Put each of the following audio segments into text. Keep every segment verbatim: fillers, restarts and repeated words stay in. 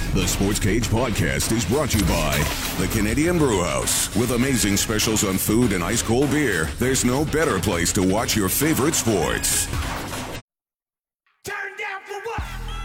The Sports Cage podcast is brought to you by the Canadian Brew House. With amazing specials on food and ice cold beer, there's no better place to watch your favorite sports. Turn down for what?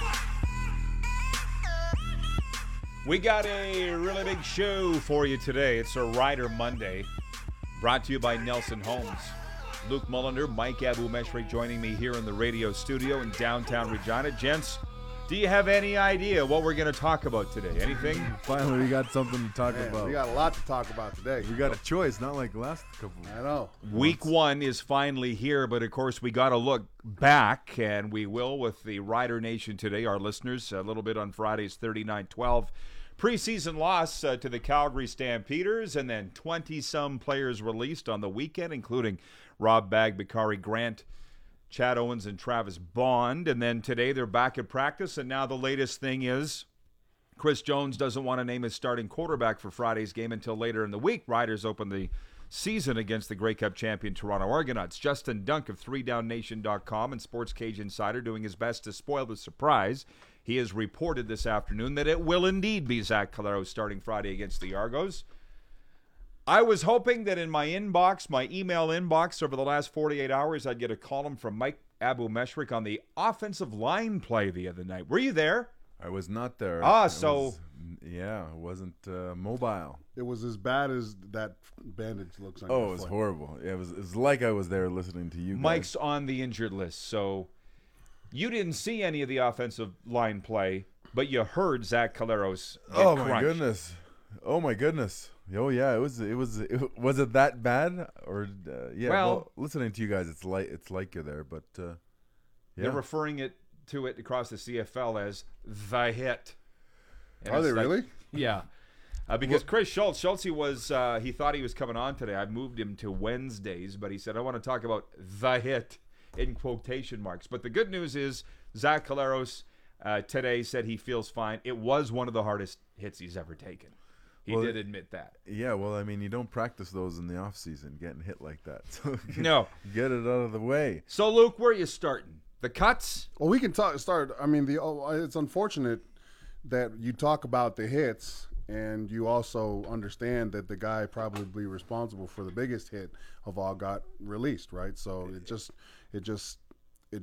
We got a really big show for you today. It's a Rider Monday, brought to you by Nelson Homes. Luke Mullender, Mike Abu-Meshrik joining me here in the radio studio in downtown Regina. Gents, do you have any idea what we're going to talk about today? Anything? Finally, we got something to talk Man, about. we got a lot to talk about today. We got a choice, not like the last couple. I know. Week one is finally here, but of course we got to look back, and we will with the Rider Nation today, our listeners, a little bit on Friday's thirty-nine twelve preseason loss uh, to the Calgary Stampeders, and then twenty-some players released on the weekend, including Rob Bagg, Bakari Grant, Chad Owens, and Travis Bond. And then today they're back at practice, and now the latest thing is Chris Jones doesn't want to name his starting quarterback for Friday's game until later in the week. Riders open the season against the Grey Cup champion Toronto Argonauts. Justin Dunk of three down nation dot com and Sports Cage Insider doing his best to spoil the surprise. He has reported this afternoon that it will indeed be Zach Collaros starting Friday against the Argos. I was hoping that in my inbox, my email inbox over the last forty-eight hours, I'd get a column from Mike Abu-Meshrik on the offensive line play the other night. Were you there? I was not there. Ah, It so- was- yeah, it wasn't uh, mobile. It was as bad as that bandage looks on Oh, your it was foot. horrible. Yeah, it was. It was like I was there listening to you guys. Mike's on the injured list, so you didn't see any of the offensive line play, but you heard Zach Collaros get Oh my crunched. goodness. Oh my goodness. Oh yeah, it was. It was. It, was it that bad? Or uh, yeah. Well- Well, listening to you guys, it's like it's like you're there, but uh, yeah. They're referring it to it across the C F L as the hit. And Are it's they like- really? Yeah. Uh, because Chris Schultz, Schultz was, uh, he thought he was coming on today. I moved him to Wednesdays, but he said, I want to talk about the hit in quotation marks. But the good news is Zach Collaros uh, today said he feels fine. It was one of the hardest hits he's ever taken. He Well, did admit that. Yeah, well, I mean, you don't practice those in the off season, getting hit like that. So No. get it out of the way. So, Luke, where are you starting? The cuts? Well, we can talk. Start. I mean, the oh, it's unfortunate that you talk about the hits and you also understand that the guy probably responsible for the biggest hit of all got released, right? So it just, it just, it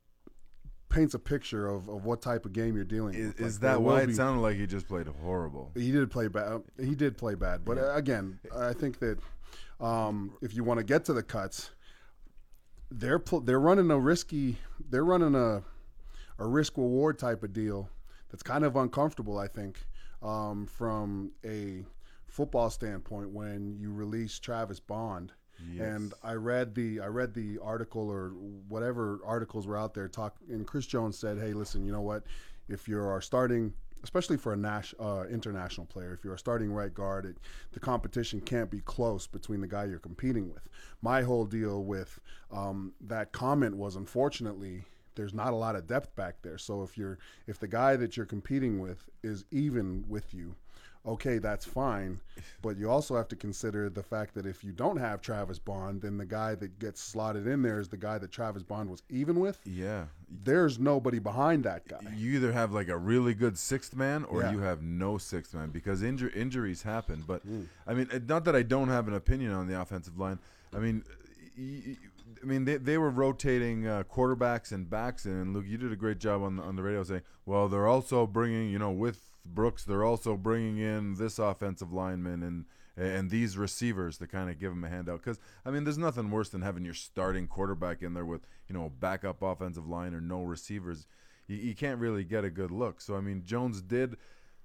paints a picture of, of what type of game you're dealing Is, with. is Like, that there why will it be- sounded like he just played horrible? He did play bad. He did play bad. But uh, again, I think that um, if you want to get to the cuts, they're pl- they're running a risky. They're running a a risk reward type of deal that's kind of uncomfortable. I think um, from a football standpoint when you release Travis Bond. Yes. And I read the I read the article or whatever articles were out there talk and Chris Jones said, hey, listen, you know what? If you're our starting, especially for a nas- uh, international player, if you're a starting right guard, it, the competition can't be close between the guy you're competing with. My whole deal with um, that comment was, unfortunately, there's not a lot of depth back there. So if you're if the guy that you're competing with is even with you, okay, that's fine. But you also have to consider the fact that if you don't have Travis Bond, then the guy that gets slotted in there is the guy that Travis Bond was even with. Yeah. There's nobody behind that guy. You either have like a really good sixth man or Yeah. you have no sixth man because injur- injuries happen. But Mm. I mean, it- not that I don't have an opinion on the offensive line. I mean, y- y- I mean they they were rotating uh, quarterbacks and backs, and Luke, you did a great job on the, on the radio saying, well, they're also bringing, you know, with Brooks, they're also bringing in this offensive lineman and and these receivers to kind of give them a handout. Because, I mean, there's nothing worse than having your starting quarterback in there with, you know, backup offensive line or no receivers. You, you can't really get a good look. So, I mean, Jones did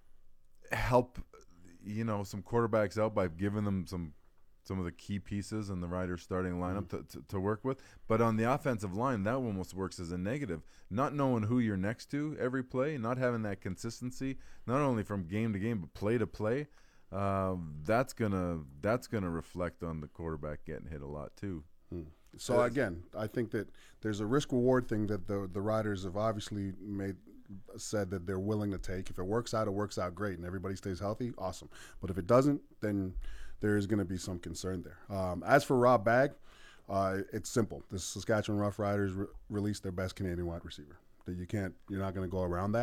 help, you know, some quarterbacks out by giving them some some of the key pieces in the Riders starting lineup mm-hmm. to, to, to work with. But on the offensive line, that almost works as a negative. Not knowing who you're next to every play, not having that consistency, not only from game to game, but play to play, uh, that's gonna that's gonna reflect on the quarterback getting hit a lot too. Hmm. So again, I think that there's a risk reward thing that the the Riders have obviously made said that they're willing to take. If it works out, it works out great, and everybody stays healthy, awesome. But if it doesn't, then there is going to be some concern there. Um, as for Rob Bagg, uh, it's simple. The Saskatchewan Roughriders re- released their best Canadian wide receiver. That you can't, you're not going to go around that.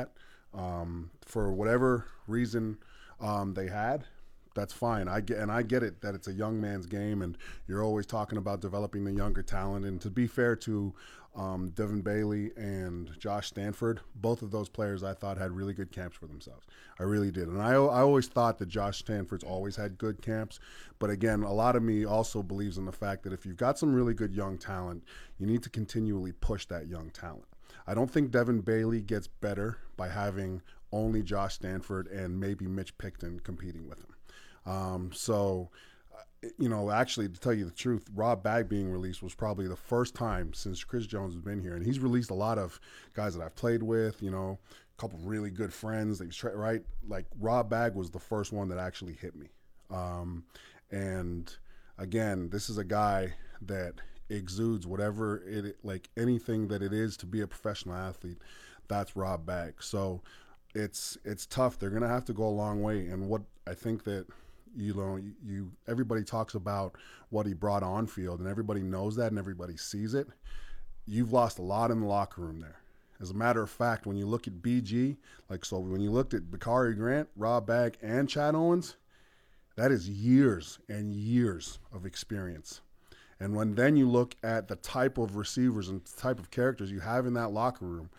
Um, for whatever reason um, they had, that's fine. I get and I get it that it's a young man's game, and you're always talking about developing the younger talent. And to be fair to um, Devin Bailey and Josh Stanford, both of those players I thought had really good camps for themselves. I really did, and I I always thought that Josh Stanford's always had good camps. But again, a lot of me also believes in the fact that if you've got some really good young talent, you need to continually push that young talent. I don't think Devin Bailey gets better by having only Josh Stanford and maybe Mitch Picton competing with him. Um, so, uh, you know, actually, to tell you the truth, Rob Bagg being released was probably the first time since Chris Jones has been here. And he's released a lot of guys that I've played with, you know, a couple really good friends. That he's tra- right? Like, Rob Bagg was the first one that actually hit me. Um, and, again, this is a guy that exudes whatever it, like anything that it is to be a professional athlete. That's Rob Bagg. So it's it's tough. They're going to have to go a long way. And what I think that, you know, you everybody talks about what he brought on field, and everybody knows that and everybody sees it. You've lost a lot in the locker room there. As a matter of fact, when you look at B G, like so when you looked at Bakari Grant, Rob Bagg, and Chad Owens, that is years and years of experience. And when then you look at the type of receivers and type of characters you have in that locker room,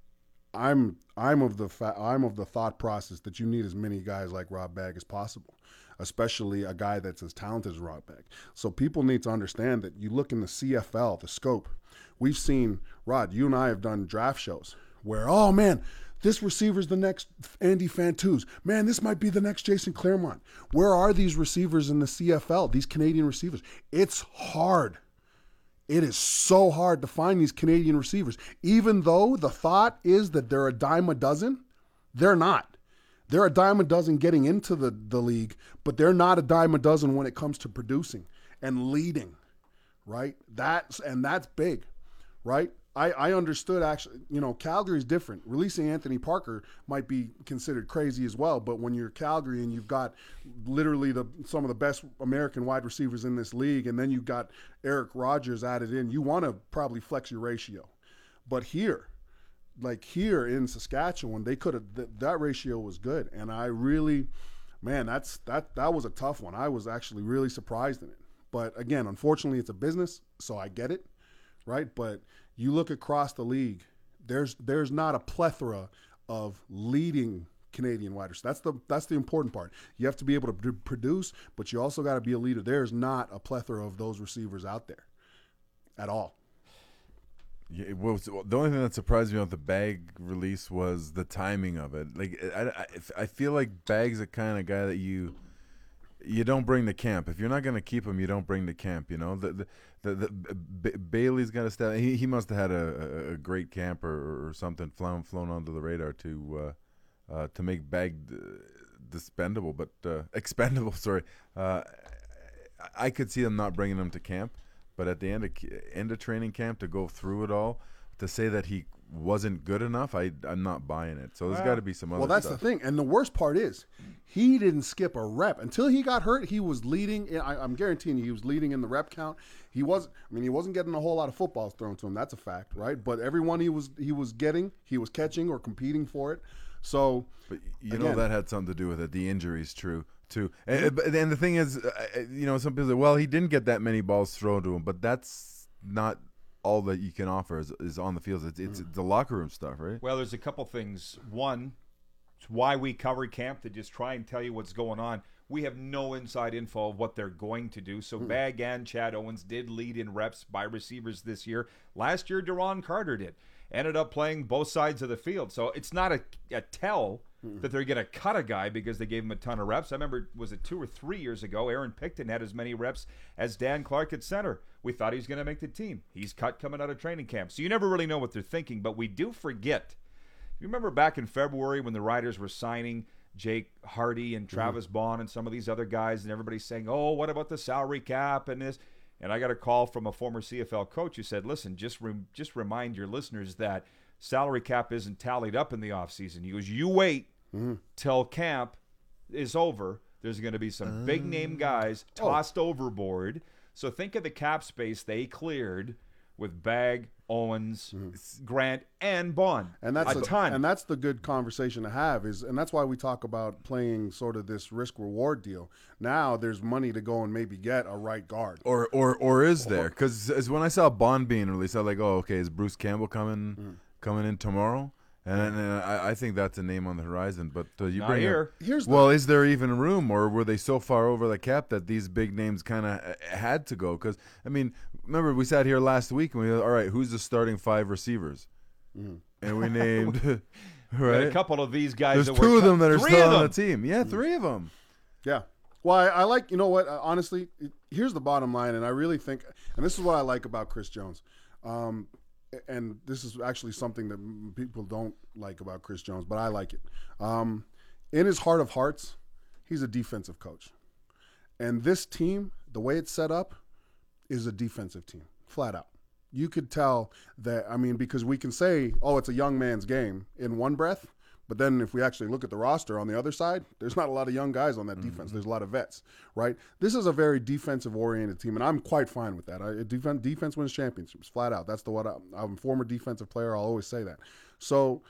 I'm I'm of the fa- I'm of the thought process that you need as many guys like Rob Bagg as possible, especially a guy that's as talented as Rob Bagg. So people need to understand that you look in the C F L, the scope. We've seen, Rod, you and I have done draft shows where, oh man, this receiver's the next Andy Fantuz. Man, this might be the next Jason Claremont. Where are these receivers in the C F L, these Canadian receivers? It's hard. It is so hard to find these Canadian receivers. Even though the thought is that they're a dime a dozen, they're not. They're a dime a dozen getting into the, the league, but they're not a dime a dozen when it comes to producing and leading, right? That's and that's big, right? I, I understood actually, you know, Calgary's different. Releasing Anthony Parker might be considered crazy as well, but when you're Calgary and you've got literally the some of the best American wide receivers in this league, and then you've got Eric Rogers added in, you want to probably flex your ratio. But here, like here in Saskatchewan, they could have th- that ratio was good, and I really, man, that's that that was a tough one. I was actually really surprised in it. But again, unfortunately, it's a business, so I get it, right? But you look across the league, there's there's not a plethora of leading Canadian wide receivers. That's the that's the important part. You have to be able to produce, but you also got to be a leader. There's not a plethora of those receivers out there at all. Yeah, it was, the only thing that surprised me about the Bagg release was the timing of it. Like I, I, I feel like Bagg's the kind of guy that you you don't bring to camp. If you're not going to keep him, you don't bring to camp. You know, the the, the, the B- Bailey's got to step. He he must have had a, a great camp or, or something flown flown onto the radar to uh, uh, to make Bagg dispendable, but uh, expendable. Sorry, uh, I could see them not bringing him to camp, but at the end of end of training camp to go through it all, to say that he wasn't good enough, I I'm not buying it. So there's got to be some other. Well, that's stuff. the thing, and the worst part is, he didn't skip a rep until he got hurt. He was leading. I, I'm guaranteeing you, he was leading in the rep count. He was. I mean, he wasn't getting a whole lot of footballs thrown to him. That's a fact, right? But everyone he was he was getting, he was catching or competing for it. So, but you again, know that had something to do with it. The injuries, true, too. And, and the thing is, uh, you know, some people say, well, he didn't get that many balls thrown to him, but that's not all that you can offer is, is on the field. It's, it's the locker room stuff, right? Well, there's a couple things. One, it's why we cover camp, to just try and tell you what's going on. We have no inside info of what they're going to do. So mm. Bagg and Chad Owens did lead in reps by receivers this year. Last year, Deron Carter did. Ended up playing both sides of the field. So it's not a, a tell mm. that they're going to cut a guy because they gave him a ton of reps. I remember, was it two or three years ago, Aaron Picton had as many reps as Dan Clark at center. We thought he was going to make the team. He's cut coming out of training camp. So you never really know what they're thinking, but we do forget. You remember back in February when the Riders were signing Jake Hardy and Travis mm. Bond and some of these other guys, and everybody's saying, oh, what about the salary cap and this? And I got a call from a former C F L coach who said, listen, just re- just remind your listeners that salary cap isn't tallied up in the offseason. He goes, you wait mm. till camp is over. There's going to be some um, big-name guys tossed oh. overboard. So think of the cap space they cleared with Bagg, Owens, Grant, and Bond. And that's a a, ton. And that's the good conversation to have is, and that's why we talk about playing sort of this risk reward deal. Now there's money to go and maybe get a right guard. Or or or is there? Because when I saw Bond being released, I was like, oh, okay, is Bruce Campbell coming Mm. coming in tomorrow? And, and I, I think that's a name on the horizon. But uh, you Not bring here. It, Here's the- well, is there even room, or were they so far over the cap that these big names kind of had to go? Because I mean, remember we sat here last week and we were, all right, who's the starting five receivers? Mm-hmm. And we named Got right. a couple of these guys. There's that two were of them that are three still of on them. the team. Yeah, three of them. Yeah. Well, I, I like, you know what, uh, honestly, it, here's the bottom line, and I really think, and this is what I like about Chris Jones, um, and this is actually something that m- people don't like about Chris Jones, but I like it. Um, in his heart of hearts, he's a defensive coach. And this team, the way it's set up, is a defensive team, flat out. You could tell that, I mean, because we can say, oh, it's a young man's game in one breath, but then if we actually look at the roster on the other side, there's not a lot of young guys on that defense. There's a lot of vets, right? This is a very defensive-oriented team, and I'm quite fine with that. I, defense, defense wins championships, flat out. That's the what I, I'm a former defensive player. I'll always say that. So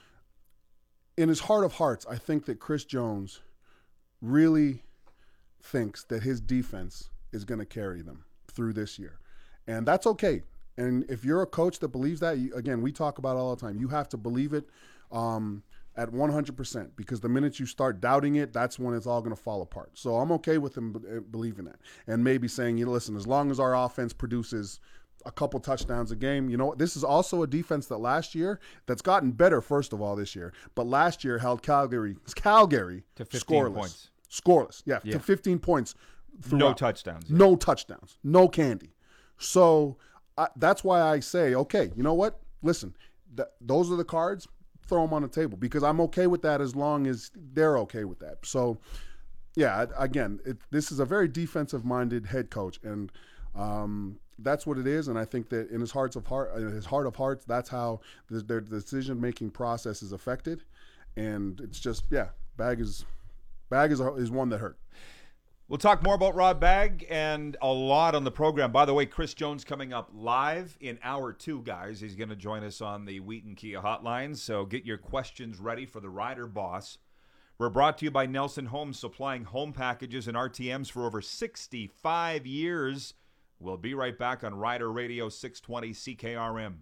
in his heart of hearts, I think that Chris Jones really thinks that his defense is going to carry them through this year, and that's okay. And if you're a coach that believes that, you, again, we talk about it all the time. You have to believe it um, at one hundred percent, because the minute you start doubting it, that's when it's all going to fall apart. So I'm okay with him b- believing that, and maybe saying, you know, listen, as long as our offense produces a couple touchdowns a game, you know, this is also a defense that last year that's gotten better. First of all, this year, but last year held Calgary, Calgary To fifteen scoreless, points. scoreless, yeah, Yeah. to fifteen points. No throughout. touchdowns. No touchdowns. No candy. So I, that's why I say, okay, you know what? Listen, th- those are the cards. Throw them on the table, because I'm okay with that as long as they're okay with that. So, yeah, again, it, this is a very defensive-minded head coach, and um, that's what it is. And I think that in his hearts of heart, in his heart of hearts, that's how the, their decision-making process is affected. And it's just, yeah, Bag is Bag is, a, is one that hurt. We'll talk more about Rob Bagg and a lot on the program. By the way, Chris Jones coming up live in hour two, guys. He's going to join us on the Wheaton Kia hotline, so get your questions ready for the Rider Boss. We're brought to you by Nelson Homes, supplying home packages and R T Ms for over sixty-five years. We'll be right back on Rider Radio six twenty C K R M.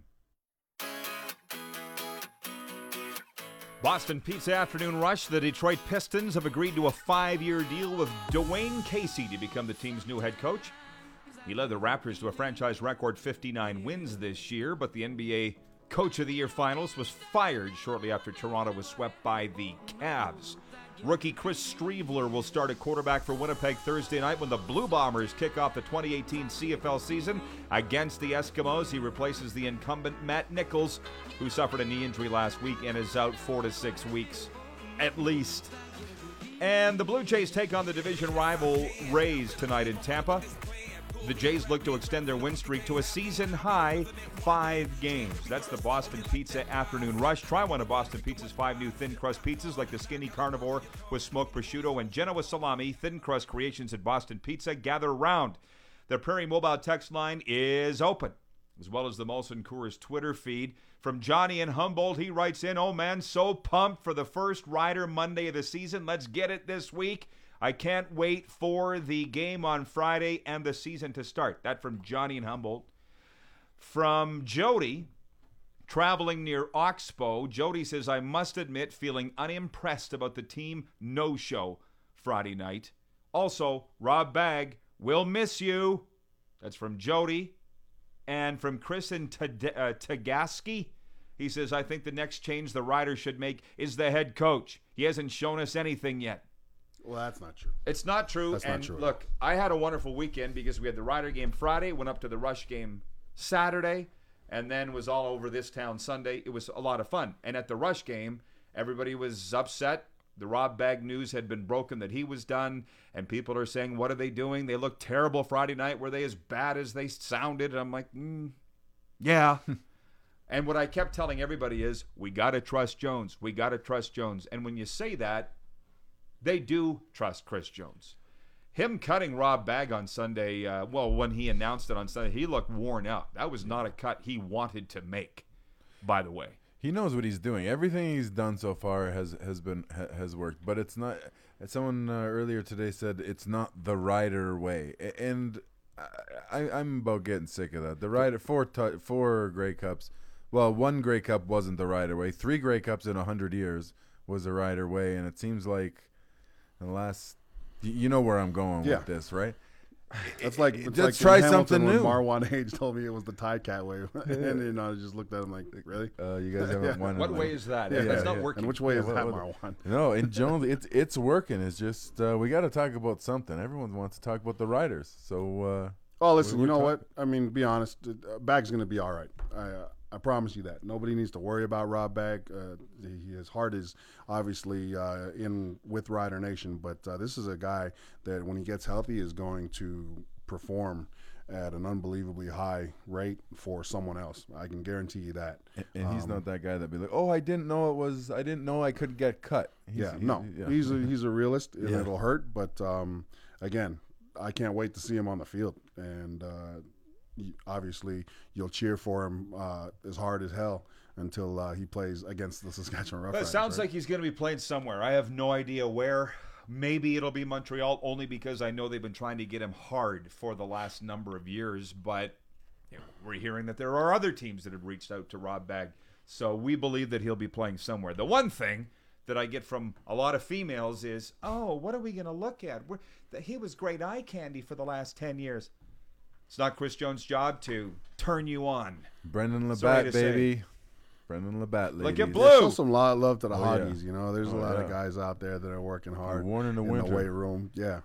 Boston Pizza Afternoon Rush. The Detroit Pistons have agreed to a five-year deal with Dwayne Casey to become the team's new head coach. He led the Raptors to a franchise record fifty-nine wins this year, but the N B A Coach of the Year finals was fired shortly after Toronto was swept by the Cavs. Rookie Chris Streveler will start at quarterback for Winnipeg Thursday night when the Blue Bombers kick off the twenty eighteen C F L season against the Eskimos. He replaces the incumbent Matt Nichols, who suffered a knee injury last week and is out four to six weeks at least. And the Blue Jays take on the division rival Rays tonight in Tampa. The Jays look to extend their win streak to a season-high five games. That's the Boston Pizza Afternoon Rush. Try one of Boston Pizza's five new thin-crust pizzas, like the Skinny Carnivore with smoked prosciutto and Genoa salami. Thin-crust creations at Boston Pizza. Gather around. The Prairie Mobile text line is open, as well as the Molson Coors Twitter feed. From Johnny in Humboldt, he writes in, "Oh, man, so pumped for the first Rider Monday of the season. Let's get it this week. I can't wait for the game on Friday and the season to start." That from Johnny in Humboldt. From Jody, traveling near Oxbow, Jody says, "I must admit feeling unimpressed about the team no-show Friday night. Also, Rob Bagg, we'll miss you." That's from Jody. And from Chris in Tad- uh, Tagaski, he says, "I think the next change the Riders should make is the head coach. He hasn't shown us anything yet." Well, that's not true. It's not true. That's not and true. Look, I had a wonderful weekend because we had the Rider game Friday, went up to the Rush game Saturday, and then was all over this town Sunday. It was a lot of fun. And at the Rush game, everybody was upset. The Rob Bagg news had been broken that he was done, and people are saying, what are they doing? They looked terrible Friday night. Were they as bad as they sounded? And I'm like, mm, yeah. And what I kept telling everybody is, we got to trust Jones. We got to trust Jones. And when you say that, they do trust Chris Jones. him cutting Rob Bagg on Sunday, uh, well, when he announced it on Sunday, he looked worn out. That was not a cut he wanted to make, by the way. He knows what he's doing. Everything he's done so far has has been ha, has worked. But it's not. Someone uh, earlier today said it's not the Ryder way, A- and I, I, I'm about getting sick of that. The Ryder four tu- four Grey Cups. Well, one Grey Cup wasn't the Ryder way. Three Grey Cups in a hundred years was the Ryder way, and it seems like in the last. You know where I'm going Yeah. with this, right? That's like Just it's like in try Hamilton something when new. Marwan Hayes told me it was the Thai cat way, and you know I just looked at him like, really? Uh, you guys haven't won. What in, way like- is that? Yeah, That's yeah, not yeah. working. And which way is what- that, what- Marwan? No, in general, it's it's working. It's just uh, we got to talk about something. Everyone wants to talk about the Riders. So uh, Oh, listen, we you were know talk- what? I mean, be honest. Uh, Bag's going to be all right. I uh, I promise you that. Nobody needs to worry about Rob Bag. Uh, he, his heart is obviously uh, in with Rider Nation, but uh, this is a guy that when he gets healthy is going to perform at an unbelievably high rate for someone else. I can guarantee you that. and, and he's Um, not that guy that be like, oh, I didn't know it was. I didn't know I could get cut. He's, yeah, he's- no, yeah. he's a, he's a realist, and Yeah. it'll hurt. But um, again, I can't wait to see him on the field, and uh, y- obviously you'll cheer for him uh, as hard as hell until uh, he plays against the Saskatchewan But Roughriders. it sounds right? like he's going to be playing somewhere. I have no idea where. Maybe it'll be Montreal, only because I know they've been trying to get him hard for the last number of years. But you know, we're hearing that there are other teams that have reached out to Rob Bagg. So we believe that he'll be playing somewhere. The one thing that I get from a lot of females is, oh, what are we going to look at? We're, that he was great eye candy for the last ten years. It's not Chris Jones' job to turn you on. Brendan Sorry Labatt, to say. baby. Brendan Labatt, ladies. Look at There's Blue. still some lo- love to the Oh, yeah. hotties. You know, there's a Oh, lot of yeah. guys out there that are working hard worn in the in winter. the weight room. Yeah.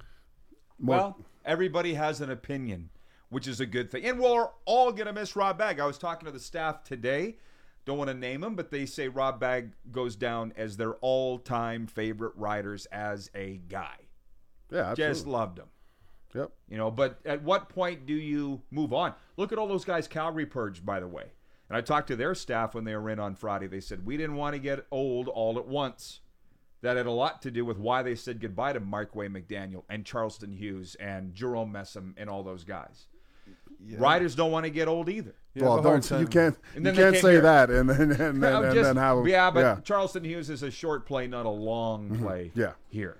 More- Well, everybody has an opinion, which is a good thing. And we're all going to miss Rob Bagg. I was talking to the staff today. Don't want to name him, but they say Rob Bagg goes down as their all-time favorite riders as a guy. yeah, absolutely. Just loved him. Yep. You know, but at what point do you move on? Look at all those guys Calgary purged, by the way. And I talked to their staff when they were in on Friday. They said, we didn't want to get old all at once. That had a lot to do with why they said goodbye to Markway McDaniel and Charleston Hughes and Jerome Messam and all those guys. Yeah. Riders don't want to get old either. You well, have a hard don't you time- can't And you then they can't came say here. that and then and then, I'm and just- then have 'em- yeah, but yeah. Charleston Hughes is a short play, not a long play Yeah. here.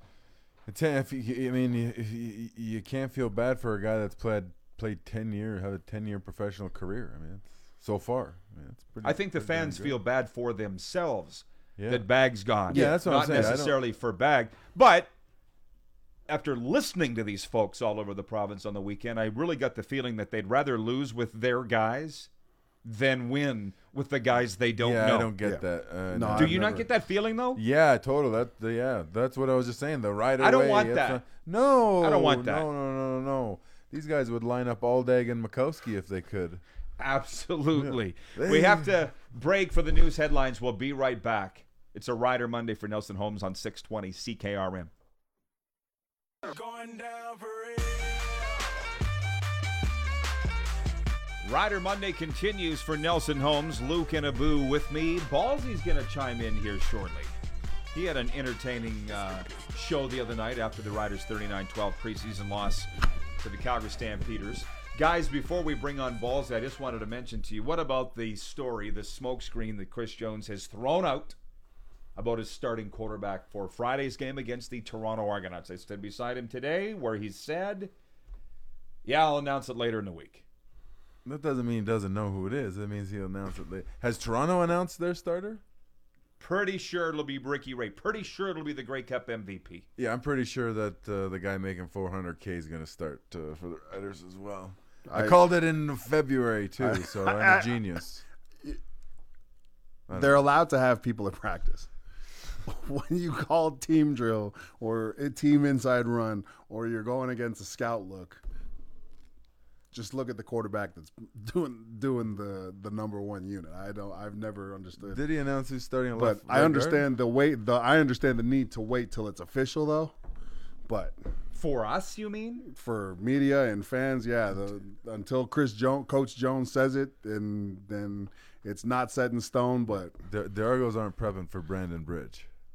It's- If you, I mean, you, you, you can't feel bad for a guy that's played played ten years, had a ten year professional career. I mean, it's, so far, I mean, it's pretty. I think the pretty damn fans good. feel bad for themselves Yeah. that Bag's gone. Yeah, that's what I'm Not saying. I don't- necessarily for Bag, but after listening to these folks all over the province on the weekend, I really got the feeling that they'd rather lose with their guys than win with the guys they don't yeah, know. I don't get Yeah. that. Uh, No, Do I've you not never- get that feeling though? Yeah, total. That the, yeah, that's what I was just saying. The right I don't away, want it's that. not- no, I don't want that. No, no, no, no, no. These guys would line up Aldag and Makowski if they could. Absolutely. Yeah. We have to break for the news headlines. We'll be right back. It's a Rider Monday for Nelson Holmes on six twenty C K R M. Going down for real. Rider Monday continues for Nelson Holmes. Luke and Abu with me. Ballsy's going to chime in here shortly. He had an entertaining uh, show the other night after the Riders' thirty-nine twelve preseason loss to the Calgary Stampeders. Guys, before we bring on Ballsy, I just wanted to mention to you, what about the story, the smokescreen that Chris Jones has thrown out about his starting quarterback for Friday's game against the Toronto Argonauts? I stood beside him today where he said, yeah, I'll announce it later in the week. That doesn't mean he doesn't know who it is. That means he'll announce it later. Has Toronto announced their starter? Pretty sure it'll be Ricky Ray. Pretty sure it'll be the Grey Cup M V P. Yeah, I'm pretty sure that uh, the guy making four hundred K is going to start uh, for the Riders as well. I, I- called it in February too, so I'm a genius. They're allowed to have people at practice. When you call team drill or a team inside run or you're going against a scout look, just look at the quarterback that's doing doing the, the number one unit. I don't. I've never understood. Did he announce who's starting? but left, I right guard? understand the wait. The I understand the need to wait till it's official though. But For us, you mean? for media and fans, yeah, the, until Chris Jones, Coach Jones says it, and then it's not set in stone. But The, the Argos aren't prepping for Brandon Bridge.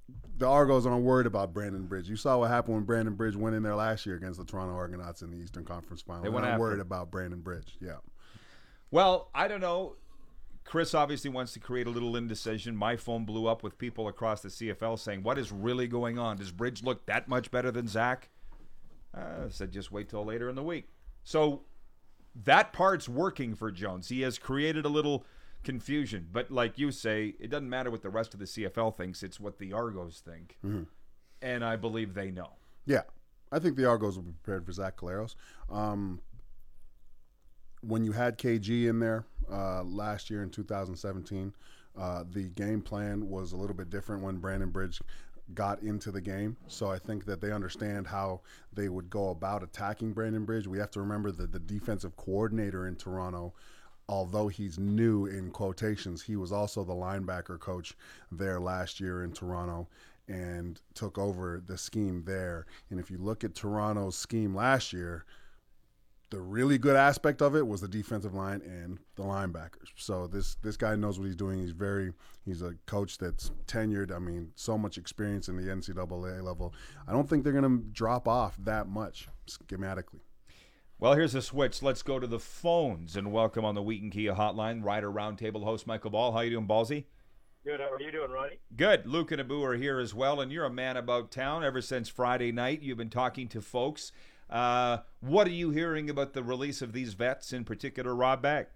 the Argos aren't worried about Brandon Bridge. You saw what happened when Brandon Bridge went in there last year against the Toronto Argonauts in the Eastern Conference Final. They They're went not after worried him. about Brandon Bridge. Yeah. Well, I don't know. Chris obviously wants to create a little indecision. My phone blew up with people across the C F L saying, what is really going on? Does Bridge look that much better than Zach? Uh, I said, just wait till later in the week. So that part's working for Jones. He has created a little confusion. But like you say, it doesn't matter what the rest of the C F L thinks. It's what the Argos think. Mm-hmm. And I believe they know. Yeah. I think the Argos will be prepared for Zach Collaros. Um, when you had K G in there uh, last year in two thousand seventeen, uh, the game plan was a little bit different when Brandon Bridge got into the game. So I think that they understand how they would go about attacking Brandon Bridge. We have to remember that the defensive coordinator in Toronto, although he's new in quotations, he was also the linebacker coach there last year in Toronto and took over the scheme there. And if you look at Toronto's scheme last year, the really good aspect of it was the defensive line and the linebackers. So this this guy knows what he's doing. He's very he's a coach that's tenured. I mean, so much experience in the N C double A level. I don't think they're going to drop off that much schematically. Well, here's a switch. Let's go to the phones and welcome on the Wheaton Kia Hotline, Rider Roundtable host Michael Ball. How you doing, Ballsy? Good. How are you doing, Ronnie? Good. Luke and Abu are here as well, and you're a man about town ever since Friday night. You've been talking to folks. Uh, what are you hearing about the release of these vets, in particular Rob Bagg?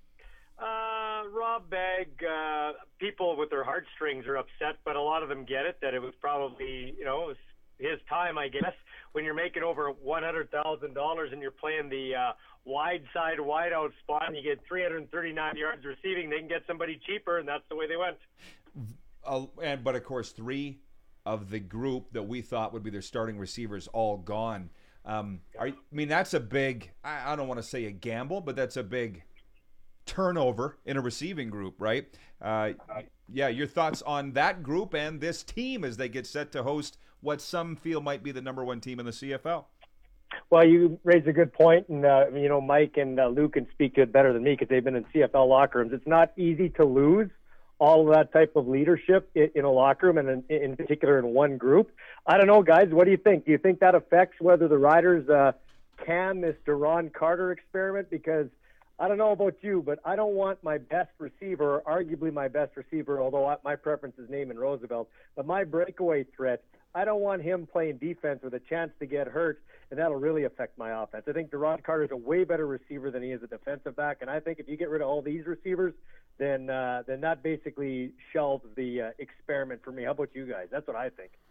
Uh, Rob Bagg, uh, people with their heartstrings are upset, but a lot of them get it, that it was probably, you know, it was his time, I guess. When you're making over one hundred thousand dollars and you're playing the uh, wide side, wide out spot, and you get three hundred thirty-nine yards receiving, they can get somebody cheaper, and that's the way they went. Uh, and But, of course, three of the group that we thought would be their starting receivers all gone. Um, are, I mean, that's a big, I, I don't want to say a gamble, but that's a big turnover in a receiving group, right? Uh, yeah, your thoughts on that group and this team as they get set to host what some feel might be the number one team in the C F L? Well, you raised a good point, and, uh, you know, Mike and uh, Luke can speak to it better than me because they've been in C F L locker rooms. It's not easy to lose all of that type of leadership in, in a locker room, and in, in particular in one group. I don't know, guys. What do you think? Do you think that affects whether the Riders uh, can this Duron Carter experiment? Because I don't know about you, but I don't want my best receiver, arguably my best receiver, although I, my preference is Naaman Roosevelt, but my breakaway threat, I don't want him playing defense with a chance to get hurt, and that'll really affect my offense. I think Duron Carter is a way better receiver than he is a defensive back, and I think if you get rid of all these receivers, then uh, then that basically shelves the uh, experiment for me. How about you guys? That's what I think.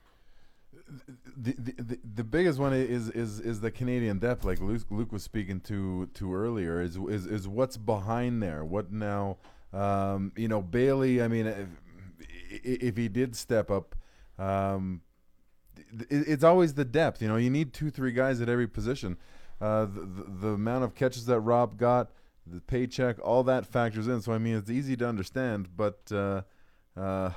The, the the the biggest one is is is the Canadian depth, like Luke, Luke was speaking to to earlier. Is is is what's behind there? What now? Um, you know, Bailey. I mean, if, if he did step up, um, it, it's always the depth. You know, you need two, three guys at every position. Uh, the, the the amount of catches that Rob got, the paycheck, all that factors in. So I mean, it's easy to understand, but. Uh, uh,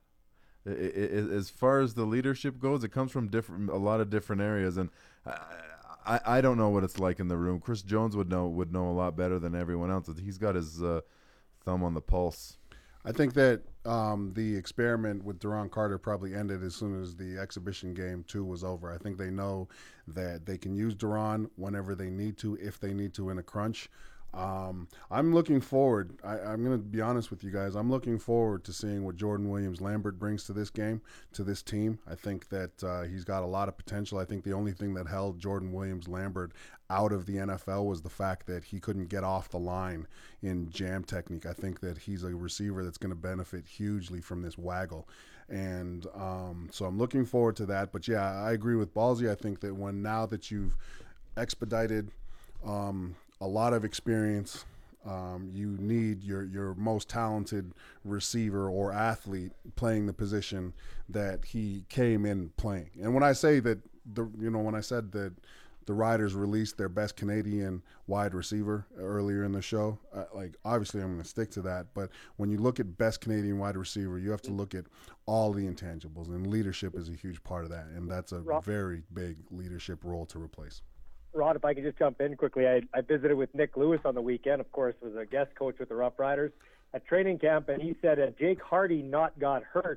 It, it, as far as the leadership goes, it comes from different, a lot of different areas, and I, I, I don't know what it's like in the room. Chris Jones would know would know a lot better than everyone else. He's got his uh, thumb on the pulse. I think that um, the experiment with Duron Carter probably ended as soon as the exhibition game two was over. I think they know that they can use Duron whenever they need to, if they need to in a crunch. Um, I'm looking forward. I, I'm going to be honest with you guys. I'm looking forward to seeing what Jordan Williams-Lambert brings to this game, to this team. I think that uh, he's got a lot of potential. I think the only thing that held Jordan Williams-Lambert out of the N F L was the fact that he couldn't get off the line in jam technique. I think that he's a receiver that's going to benefit hugely from this waggle. And um, so I'm looking forward to that. But, yeah, I agree with Ballsy. I think that when now that you've expedited um, – a lot of experience. Um, you need your your most talented receiver or athlete playing the position that he came in playing. And when I say that, the you know, when I said that the Riders released their best Canadian wide receiver earlier in the show, uh, like obviously I'm going to stick to that. But when you look at best Canadian wide receiver, you have to look at all the intangibles, and leadership is a huge part of that. And that's a very big leadership role to replace. Rod, if I could just jump in quickly, I, I visited with Nick Lewis on the weekend, of course, was a guest coach with the Rough Riders at training camp, and he said had Jake Hardy not got hurt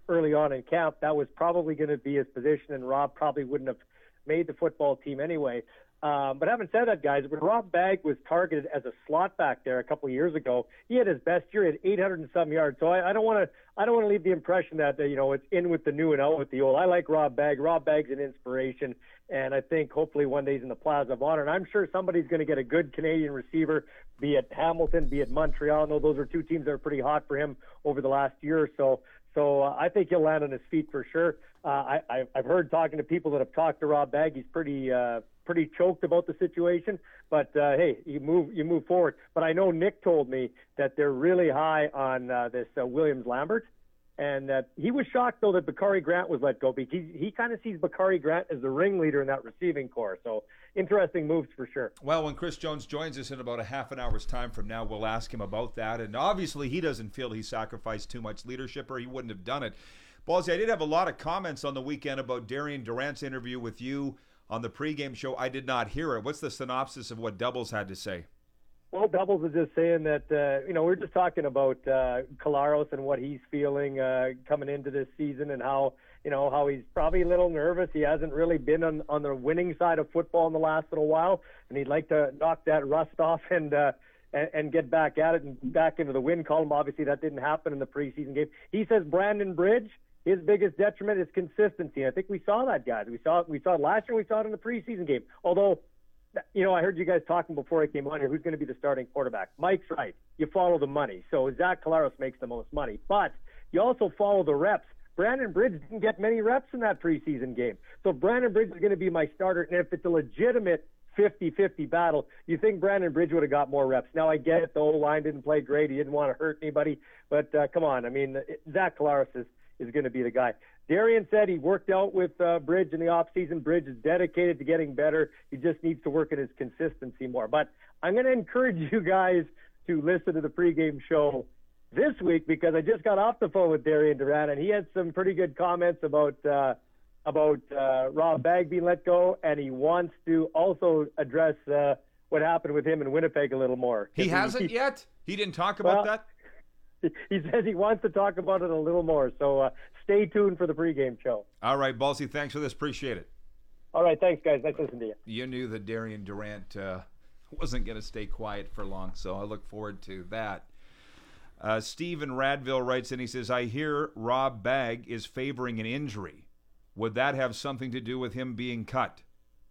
early on in camp, that was probably going to be his position, and Rob probably wouldn't have made the football team anyway. Um, but having said that, guys, when Rob Bagg was targeted as a slot back there a couple of years ago, he had his best year at eight hundred and some yards. So I, I don't want to I don't want to leave the impression that, that you know it's in with the new and out with the old. I like Rob Bagg. Rob Bagg's an inspiration, and I think hopefully one day he's in the Plaza of Honor. And I'm sure somebody's going to get a good Canadian receiver, be it Hamilton, be it Montreal. I know those are two teams that are pretty hot for him over the last year or so. So uh, I think he'll land on his feet for sure. Uh, I, I, I've heard talking to people that have talked to Rob Bagg. He's pretty uh, pretty choked about the situation. But uh, hey, you move you move forward. But I know Nick told me that they're really high on uh, this uh, Williams Lambert, and uh, he was shocked though that Bakari Grant was let go because he, he kind of sees Bakari Grant as the ringleader in that receiving corps. So interesting moves for sure. Well, when Chris Jones joins us in about a half an hour's time from now, we'll ask him about that. And obviously, he doesn't feel he sacrificed too much leadership, or he wouldn't have done it. Ballsy, I did have a lot of comments on the weekend about Darian Durant's interview with you on the pregame show. I did not hear it. What's the synopsis of what Doubles had to say? Well, Doubles was just saying that, uh, you know, we we're just talking about uh, Collaros and what he's feeling uh, coming into this season, and how, you know, how he's probably a little nervous. He hasn't really been on, on the winning side of football in the last little while, and he'd like to knock that rust off and, uh, and, and get back at it and back into the win column. Obviously, that didn't happen in the preseason game. He says Brandon Bridge, his biggest detriment is consistency. I think we saw that, guys. We saw it, we saw it last year. We saw it in the preseason game. Although, you know, I heard you guys talking before I came on here, who's going to be the starting quarterback? Mike's right. You follow the money. So Zach Collaros makes the most money. But you also follow the reps. Brandon Bridge didn't get many reps in that preseason game. So Brandon Bridge is going to be my starter. And if it's a legitimate fifty-fifty battle, you think Brandon Bridge would have got more reps. Now, I get it. The O-line didn't play great. He didn't want to hurt anybody. But uh, come on. I mean, Zach Collaros is is going to be the guy. Darian said he worked out with uh, Bridge in the offseason. Bridge is dedicated to getting better. He just needs to work in his consistency more. But I'm going to encourage you guys to listen to the pregame show this week, because I just got off the phone with Darian Durant, and he had some pretty good comments about uh, about uh, Rob Bagg being let go, and he wants to also address uh, what happened with him in Winnipeg a little more. He hasn't he, yet? He didn't talk about well, that? He says he wants to talk about it a little more, so uh, stay tuned for the pregame show. All right, Ballsy, thanks for this. Appreciate it. All right, thanks, guys. Nice listening to you. You knew that Darian Durant uh, wasn't going to stay quiet for long, so I look forward to that. Uh, Steve in Radville writes in, he says, I hear Rob Bagg is favoring an injury. Would that have something to do with him being cut?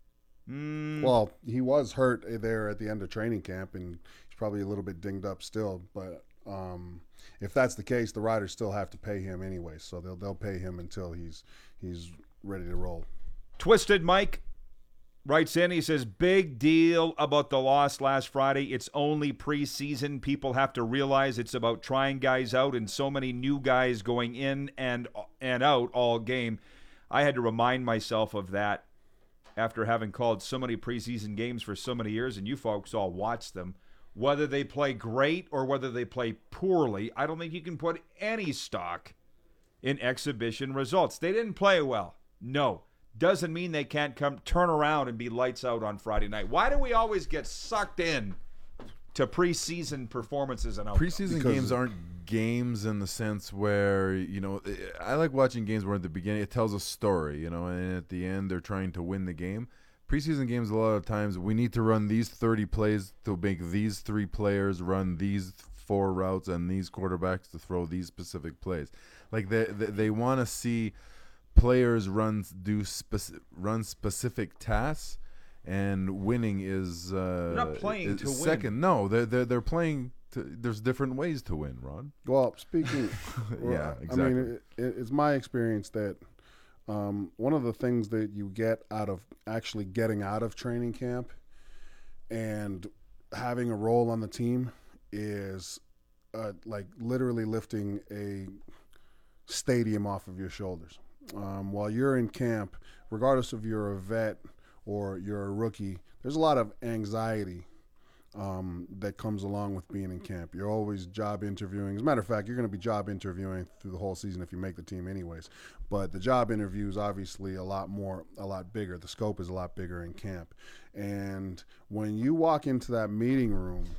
Mm. Well, he was hurt there at the end of training camp, and he's probably a little bit dinged up still, but um, if that's the case, the Riders still have to pay him anyway, so they'll they'll pay him until he's he's ready to roll. Twisted Mike writes in, he says, big deal about the loss last Friday. It's only preseason. People have to realize it's about trying guys out, and so many new guys going in and and out all game. I had to remind myself of that after having called so many preseason games for so many years, and you folks all watched them. Whether they play great or whether they play poorly, I don't think you can put any stock in exhibition results. They didn't play well. No. Doesn't mean they can't come turn around and be lights out on Friday night. Why do we always get sucked in to preseason performances and outcomes? Preseason Because games aren't games in the sense where, you know, I like watching games where at the beginning it tells a story, you know, and at the end they're trying to win the game. Preseason games, a lot of times, we need to run these thirty plays to make these three players run these four routes and these quarterbacks to throw these specific plays. Like they they, they want to see players run do speci- run specific tasks, and winning is uh, They're not playing is to win. second. No, they're they're, they're playing. To, there's different ways to win, Ron. Well, speaking, Yeah, I exactly. mean, it, it, it's my experience that um, one of the things that you get out of actually getting out of training camp and having a role on the team is uh, like literally lifting a stadium off of your shoulders. Um, while you're in camp, regardless if you're a vet or you're a rookie, there's a lot of anxiety um, that comes along with being in camp. You're always job interviewing. As a matter of fact, you're going to be job interviewing through the whole season if you make the team anyways. But the job interview is obviously a lot more, a lot bigger. The scope is a lot bigger in camp. And when you walk into that meeting room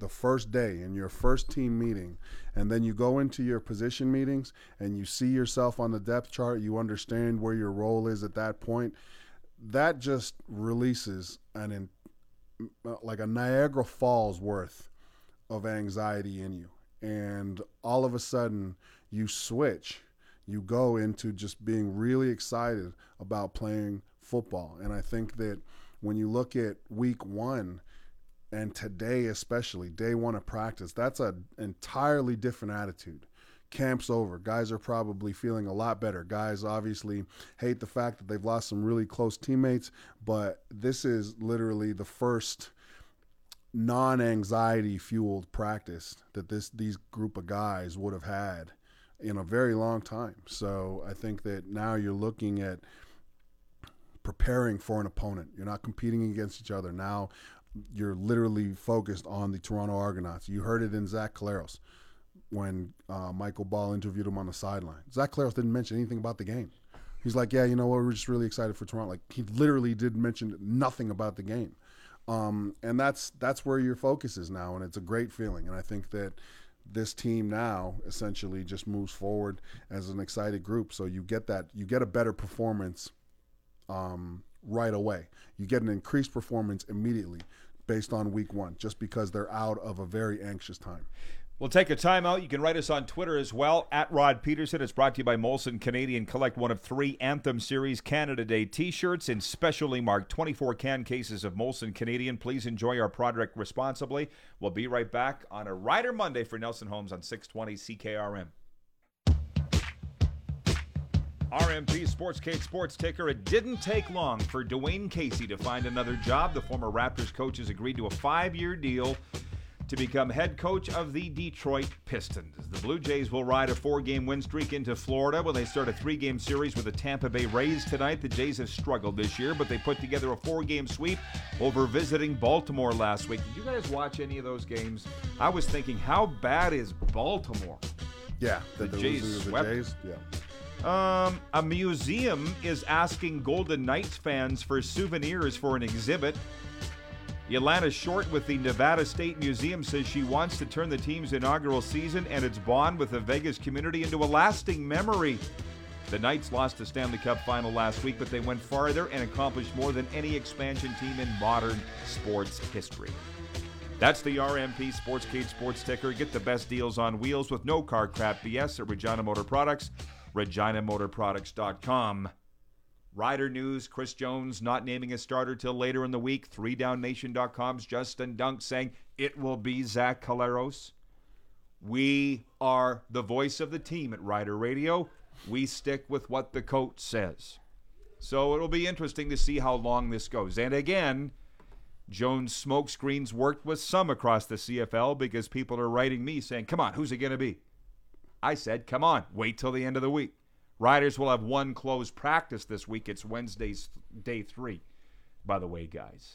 the first day in your first team meeting, and then you go into your position meetings and you see yourself on the depth chart, you understand where your role is at that point, that just releases an in, like a Niagara Falls worth of anxiety in you. And all of a sudden you switch, you go into just being really excited about playing football. And I think that when you look at week one, and today especially, day one of practice, that's an entirely different attitude. Camp's over. Guys are probably feeling a lot better. Guys obviously hate the fact that they've lost some really close teammates, but this is literally the first non-anxiety fueled practice that this these group of guys would have had in a very long time. So I think that now you're looking at preparing for an opponent. You're not competing against each other. Now you're literally focused on the Toronto Argonauts. You heard it in Zach Collaros when uh, Michael Ball interviewed him on the sideline. Zach Collaros didn't mention anything about the game. He's like, yeah, you know what, we're just really excited for Toronto. Like, he literally did mention nothing about the game. Um, and that's that's where your focus is now, and it's a great feeling. And I think that this team now essentially just moves forward as an excited group. So you get that, you get a better performance um, right away. You get an increased performance immediately based on week one, just because they're out of a very anxious time. We'll take a timeout. You can write us on Twitter as well, at Rod Peterson. It's brought to you by Molson Canadian. Collect one of three Anthem Series Canada Day T-shirts in specially marked twenty-four can cases of Molson Canadian. Please enjoy our product responsibly. We'll be right back on a Rider Monday for Nelson Holmes on six twenty C K R M. R M P Sportscade Sports Ticker. It didn't take long for Dwayne Casey to find another job. The former Raptors coach has agreed to a five-year deal to become head coach of the Detroit Pistons. The Blue Jays will ride a four-game win streak into Florida when they start a three-game series with the Tampa Bay Rays tonight. The Jays have struggled this year, but they put together a four-game sweep over visiting Baltimore last week. Did you guys watch any of those games? I was thinking, how bad is Baltimore? Yeah, the, the Jays the swept. Jays, yeah. Um, a museum is asking Golden Knights fans for souvenirs for an exhibit. Yolanda Short with the Nevada State Museum says she wants to turn the team's inaugural season and its bond with the Vegas community into a lasting memory. The Knights lost the Stanley Cup final last week, but they went farther and accomplished more than any expansion team in modern sports history. That's the R M P Sportscade Sports Ticker. Get the best deals on wheels with no car crap B S at Regina Motor Products, regina motor products dot com. Rider news, Chris Jones not naming a starter till later in the week. three down nation dot com's Justin Dunk saying it will be Zach Collaros. We are the voice of the team at Rider Radio. We stick with what the coach says. So it'll be interesting to see how long this goes. And again, Jones' smokescreens worked with some across the C F L because people are writing me saying, come on, who's it going to be? I said, come on, wait till the end of the week. Riders will have one closed practice this week. It's Wednesday's day three, by the way, guys.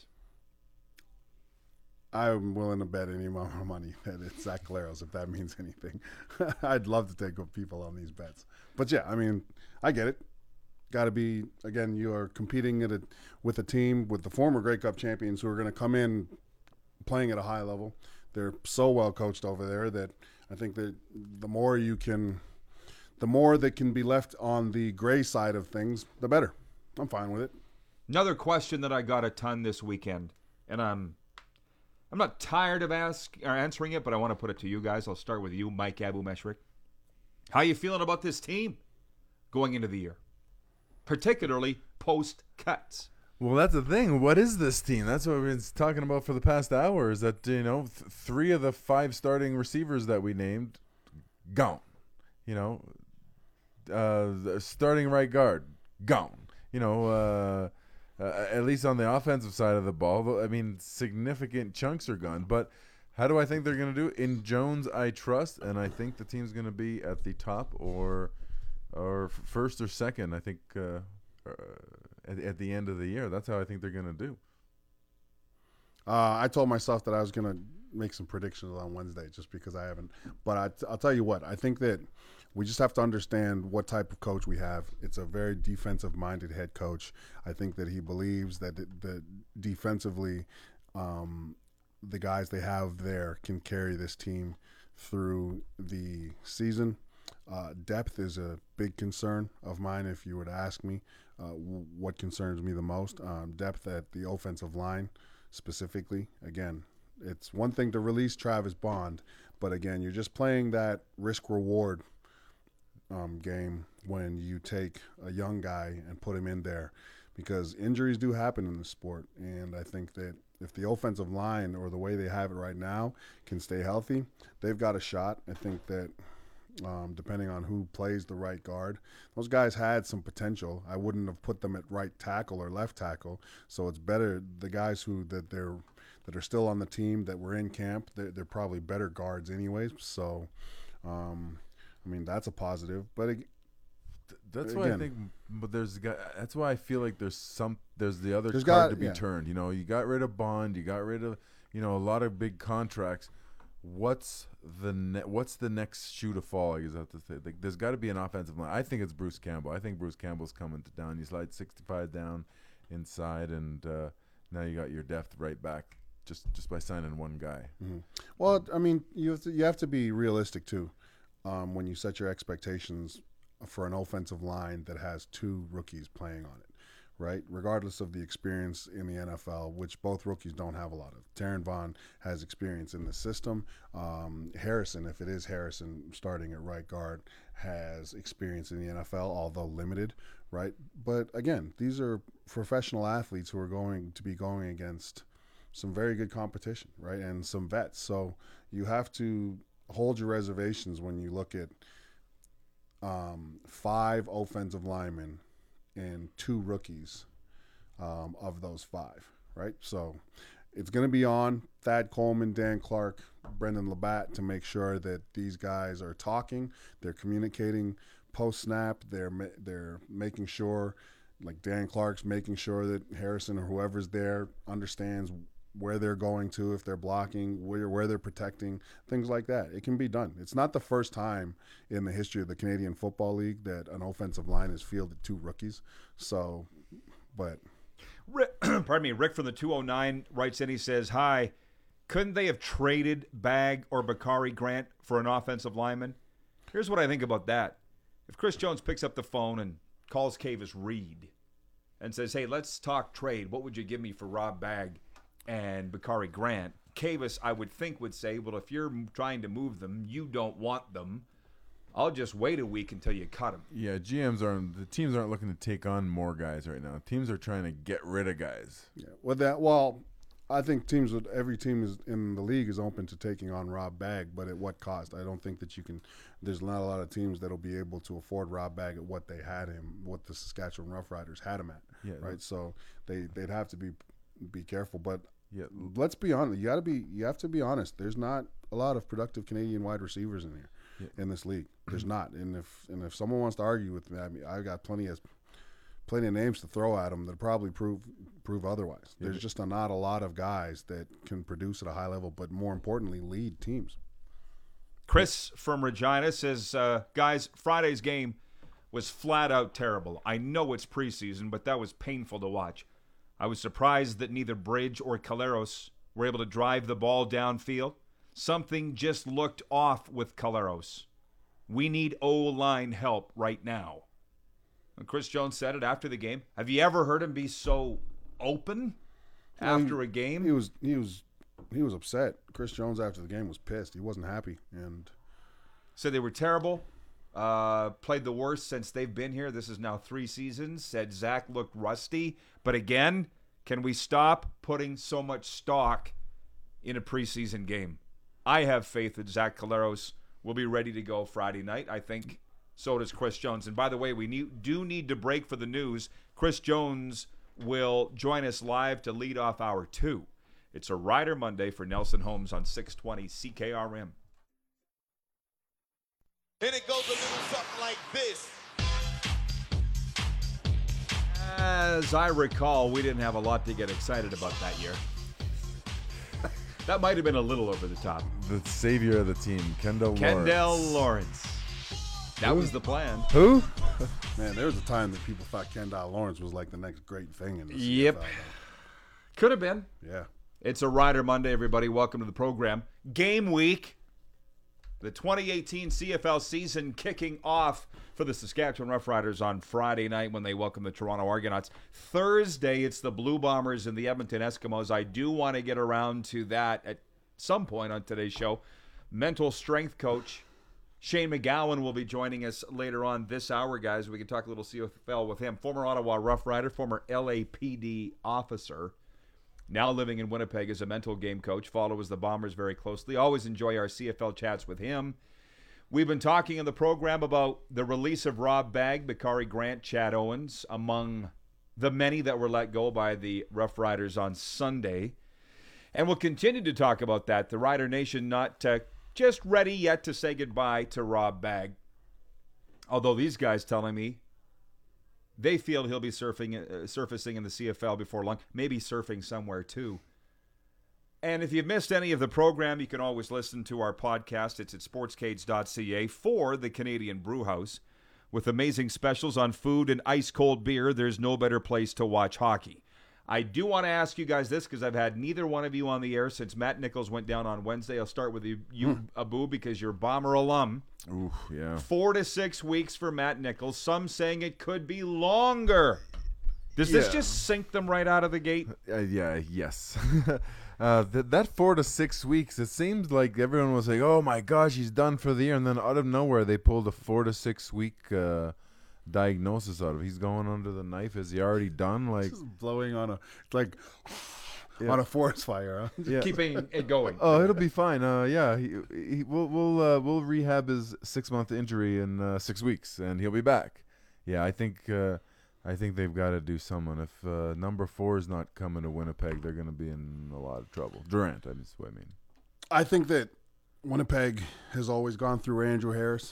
I'm willing to bet any amount of money that it's Zach Collaros, if that means anything. I'd love to take people on these bets. But, yeah, I mean, I get it. Got to be, again, you are competing at a, with a team with the former Grey Cup champions who are going to come in playing at a high level. They're so well coached over there that I think that the more you can – the more that can be left on the gray side of things, the better. I'm fine with it. Another question that I got a ton this weekend, and I'm I'm not tired of ask or answering it, but I want to put it to you guys. I'll start with you, Mike Abu-Meshrik. How you feeling about this team going into the year, particularly post-cuts? Well, that's the thing. What is this team? That's what we've been talking about for the past hour, is that, you know, th- three of the five starting receivers that we named, gone. You know, uh, the starting right guard, gone. You know, uh, uh, at least on the offensive side of the ball, I mean, significant chunks are gone. But how do I think they're going to do? In Jones, I trust, and I think the team's going to be at the top or or first or second, I think, uh, uh, at, at the end of the year. That's how I think they're going to do. Uh, I told myself that I was going to make some predictions on Wednesday just because I haven't. But I, I'll tell you what, I think that we just have to understand what type of coach we have. It's a very defensive-minded head coach. I think that he believes that, that defensively um, the guys they have there can carry this team through the season. Uh, depth is a big concern of mine. If you were to ask me uh, w- what concerns me the most, um, depth at the offensive line specifically. Again, it's one thing to release Travis Bond, but again, you're just playing that risk-reward um, game when you take a young guy and put him in there, because injuries do happen in the sport. And I think that if the offensive line, or the way they have it right now, can stay healthy, they've got a shot. I think that um, depending on who plays the right guard, those guys had some potential. I wouldn't have put them at right tackle or left tackle. So it's better, the guys who that they're that are still on the team that were in camp, they're, they're probably better guards anyways. So, um, I mean, that's a positive. But it, That's Again. why I think, but there's got. That's why I feel like there's some. There's the other There's card got- to be yeah. turned. You know, you got rid of Bond. You got rid of, you know, a lot of big contracts. What's the ne- What's the next shoe to fall? I guess I have to say. Like, there's got to be an offensive line. I think it's Bruce Campbell. I think Bruce Campbell's coming to down. You slide sixty-five down inside, and uh, now you got your depth right back just just by signing one guy. Mhm. Well, I mean, you have to, you have to be realistic too um, when you set your expectations for an offensive line that has two rookies playing on it, right? Regardless of the experience in the N F L, which both rookies don't have a lot of. Taron Vaughn has experience in the system. Um, Harrison, if it is Harrison starting at right guard, has experience in the N F L, although limited, right? But again, these are professional athletes who are going to be going against some very good competition, right? And some vets. So you have to hold your reservations when you look at um, five offensive linemen and two rookies um, of those five, right? So it's going to be on Thad Coleman, Dan Clark, Brendan Labatt to make sure that these guys are talking, they're communicating post-snap, they're ma- they're making sure, like Dan Clark's making sure that Harrison or whoever's there understands where they're going to, if they're blocking, where where they're protecting, things like that. It can be done. It's not the first time in the history of the Canadian Football League that an offensive line has fielded two rookies. So, but Rick, pardon me, Rick from the two oh nine writes in, he says, hi, couldn't they have traded Bag or Bakari Grant for an offensive lineman? Here's what I think about that. If Chris Jones picks up the phone and calls Kavis Reed and says, hey, let's talk trade, what would you give me for Rob Bag and Bakari Grant? Kavis, I would think, would say, well, if you're trying to move them, you don't want them. I'll just wait a week until you cut them. Yeah, G Ms aren't. The teams aren't looking to take on more guys right now. Teams are trying to get rid of guys. yeah, with that, well, I think teams would every team is in the league is open to taking on Rob Bag, but at what cost? I don't think that you can. There's not a lot of teams that'll be able to afford Rob Bag at what they had him, what the Saskatchewan Roughriders had him at. Yeah. Right. So they they'd have to be be careful, but. Yeah, Let's be honest. You got to be. You have to be honest. There's not a lot of productive Canadian wide receivers in here, Yeah. in this league. There's not. And if and if someone wants to argue with me, I mean, I got plenty of plenty of names to throw at them that probably prove prove otherwise. Yeah, There's just a, not a lot of guys that can produce at a high level, but more importantly, lead teams. Chris from Regina says, uh, guys, Friday's game was flat out terrible. I know it's preseason, but that was painful to watch. I was surprised that neither Bridge or Caleros were able to drive the ball downfield. Something just looked off with Caleros. We need O-line help right now. And Chris Jones said it after the game. Have you ever heard him be so open after a game? He was he was he was upset. Chris Jones after the game was pissed. He wasn't happy, and Said they were terrible. Uh, played the worst since they've been here. This is now three seasons. Said Zach looked rusty. But again, can we stop putting so much stock in a preseason game? I have faith that Zach Caleros will be ready to go Friday night. I think so does Chris Jones. And by the way, we need, do need to break for the news. Chris Jones will join us live to lead off hour two. It's a Rider Monday for Nelson Holmes on six twenty C K R M. And it goes a little something like this. As I recall, we didn't have a lot to get excited about that year. That might have been a little over the top. the savior of the team, Kendall Kendall Lawrence. Lawrence. That was the plan. Who? man, there was a time that people thought Kendall Lawrence was like the next great thing in the Yep. C F L, Could have been. though. Yeah. It's a Rider Monday, everybody. Welcome to the program. Game week. The twenty eighteen C F L season kicking off for the Saskatchewan Roughriders on Friday night when they welcome the Toronto Argonauts. Thursday, it's the Blue Bombers and the Edmonton Eskimos. I do want to get around to that at some point on today's show. Mental strength coach Shane McGowan will be joining us later on this hour, guys. We can talk a little C F L with him. Former Ottawa Roughrider, former L A P D officer, now living in Winnipeg as a mental game coach, follows the Bombers very closely. Always enjoy our C F L chats with him. We've been talking in the program about the release of Rob Bagg, Bakari Grant, Chad Owens, among the many that were let go by the Rough Riders on Sunday. And we'll continue to talk about that. The Rider Nation not uh, just ready yet to say goodbye to Rob Bagg. Although these guys telling me they feel he'll be surfing, uh, surfacing in the C F L before long, maybe surfing somewhere too. And if you've missed any of the program, you can always listen to our podcast. It's at sportscades dot c a for the Canadian Brewhouse. With amazing specials on food and ice-cold beer, there's no better place to watch hockey. I do want to ask you guys this because I've had neither one of you on the air since Matt Nichols went down on Wednesday. I'll start with you, you hmm. Abu, because you're Bomber alum. Ooh, yeah. Four to six weeks for Matt Nichols. Some saying it could be longer. Does this yeah. just sink them right out of the gate? Uh, yeah, yes. uh, th- that four to six weeks, it seems like everyone was like, oh my gosh, he's done for the year. And then out of nowhere, they pulled a four to six week uh, diagnosis out of it. He's going under the knife. Is he already done? Like blowing on a, like yeah. on a forest fire. Huh? Yeah. Keeping it going. Oh, it'll be fine. Uh, yeah, he, he, we'll we'll uh, we'll rehab his six month injury in uh, six weeks, and he'll be back. Yeah, I think uh, I think they've got to do someone. If uh, number four is not coming to Winnipeg, they're going to be in a lot of trouble. Durant, I mean, that's what I mean. I think that Winnipeg has always gone through Andrew Harris.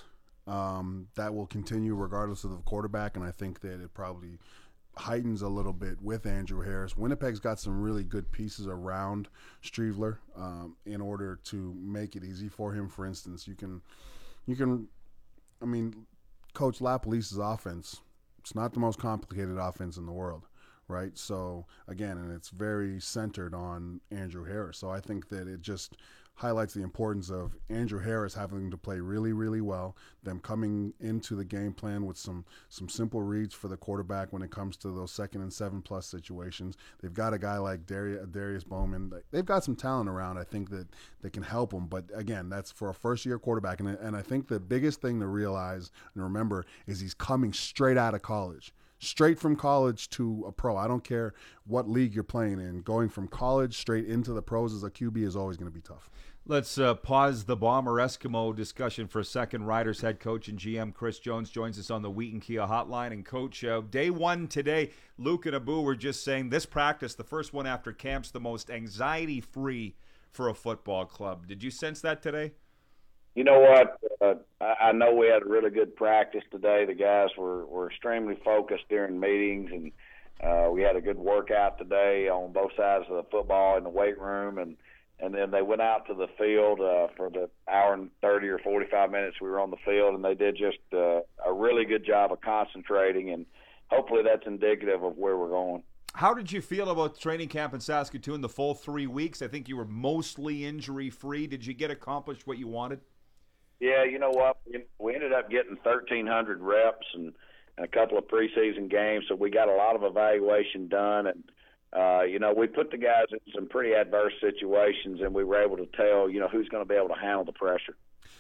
Um, that will continue regardless of the quarterback, and I think that it probably heightens a little bit with Andrew Harris. Winnipeg's got some really good pieces around Streveler um, in order to make it easy for him. For instance, you can, you can, I mean, Coach Lapalise's offense, it's not the most complicated offense in the world, right? So, again, and it's very centered on Andrew Harris. So I think that it just highlights the importance of Andrew Harris having to play really, really well, them coming into the game plan with some some simple reads for the quarterback when it comes to those second and seven plus situations. They've got a guy like Darius, Darius Bowman. They've got some talent around, I think, that, that can help them. But, again, that's for a first-year quarterback. And, and I think the biggest thing to realize and remember is he's coming straight out of college. Straight from college to a pro. I don't care what league you're playing in. Going from college straight into the pros as a Q B is always going to be tough. Let's uh, pause the Bomber Eskimo discussion for a second. Riders head coach and G M Chris Jones joins us on the Wheaton Kia hotline. And, Coach, uh, day one today, Luke and Abu were just saying this practice, the first one after camp's the most anxiety-free for a football club. Did you sense that today? You know what? Uh, I, I know we had a really good practice today. The guys were, were extremely focused during meetings, and uh, we had a good workout today on both sides of the football in the weight room. And, and then they went out to the field uh, for the hour and thirty or forty-five minutes we were on the field, and they did just uh, a really good job of concentrating, and hopefully that's indicative of where we're going. How did you feel about training camp in Saskatoon the full three weeks? I think you were mostly injury-free. Did you get accomplished what you wanted? Yeah, you know what? We ended up getting thirteen hundred reps and, and a couple of preseason games, so we got a lot of evaluation done. And, uh, you know, we put the guys in some pretty adverse situations, and we were able to tell, you know, who's going to be able to handle the pressure.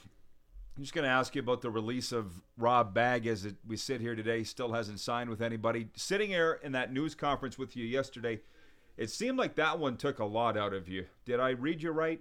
I'm just going to ask you about the release of Rob Bagg as it, we sit here today. He still hasn't signed with anybody. Sitting here in that news conference with you yesterday, it seemed like that one took a lot out of you. Did I read you right?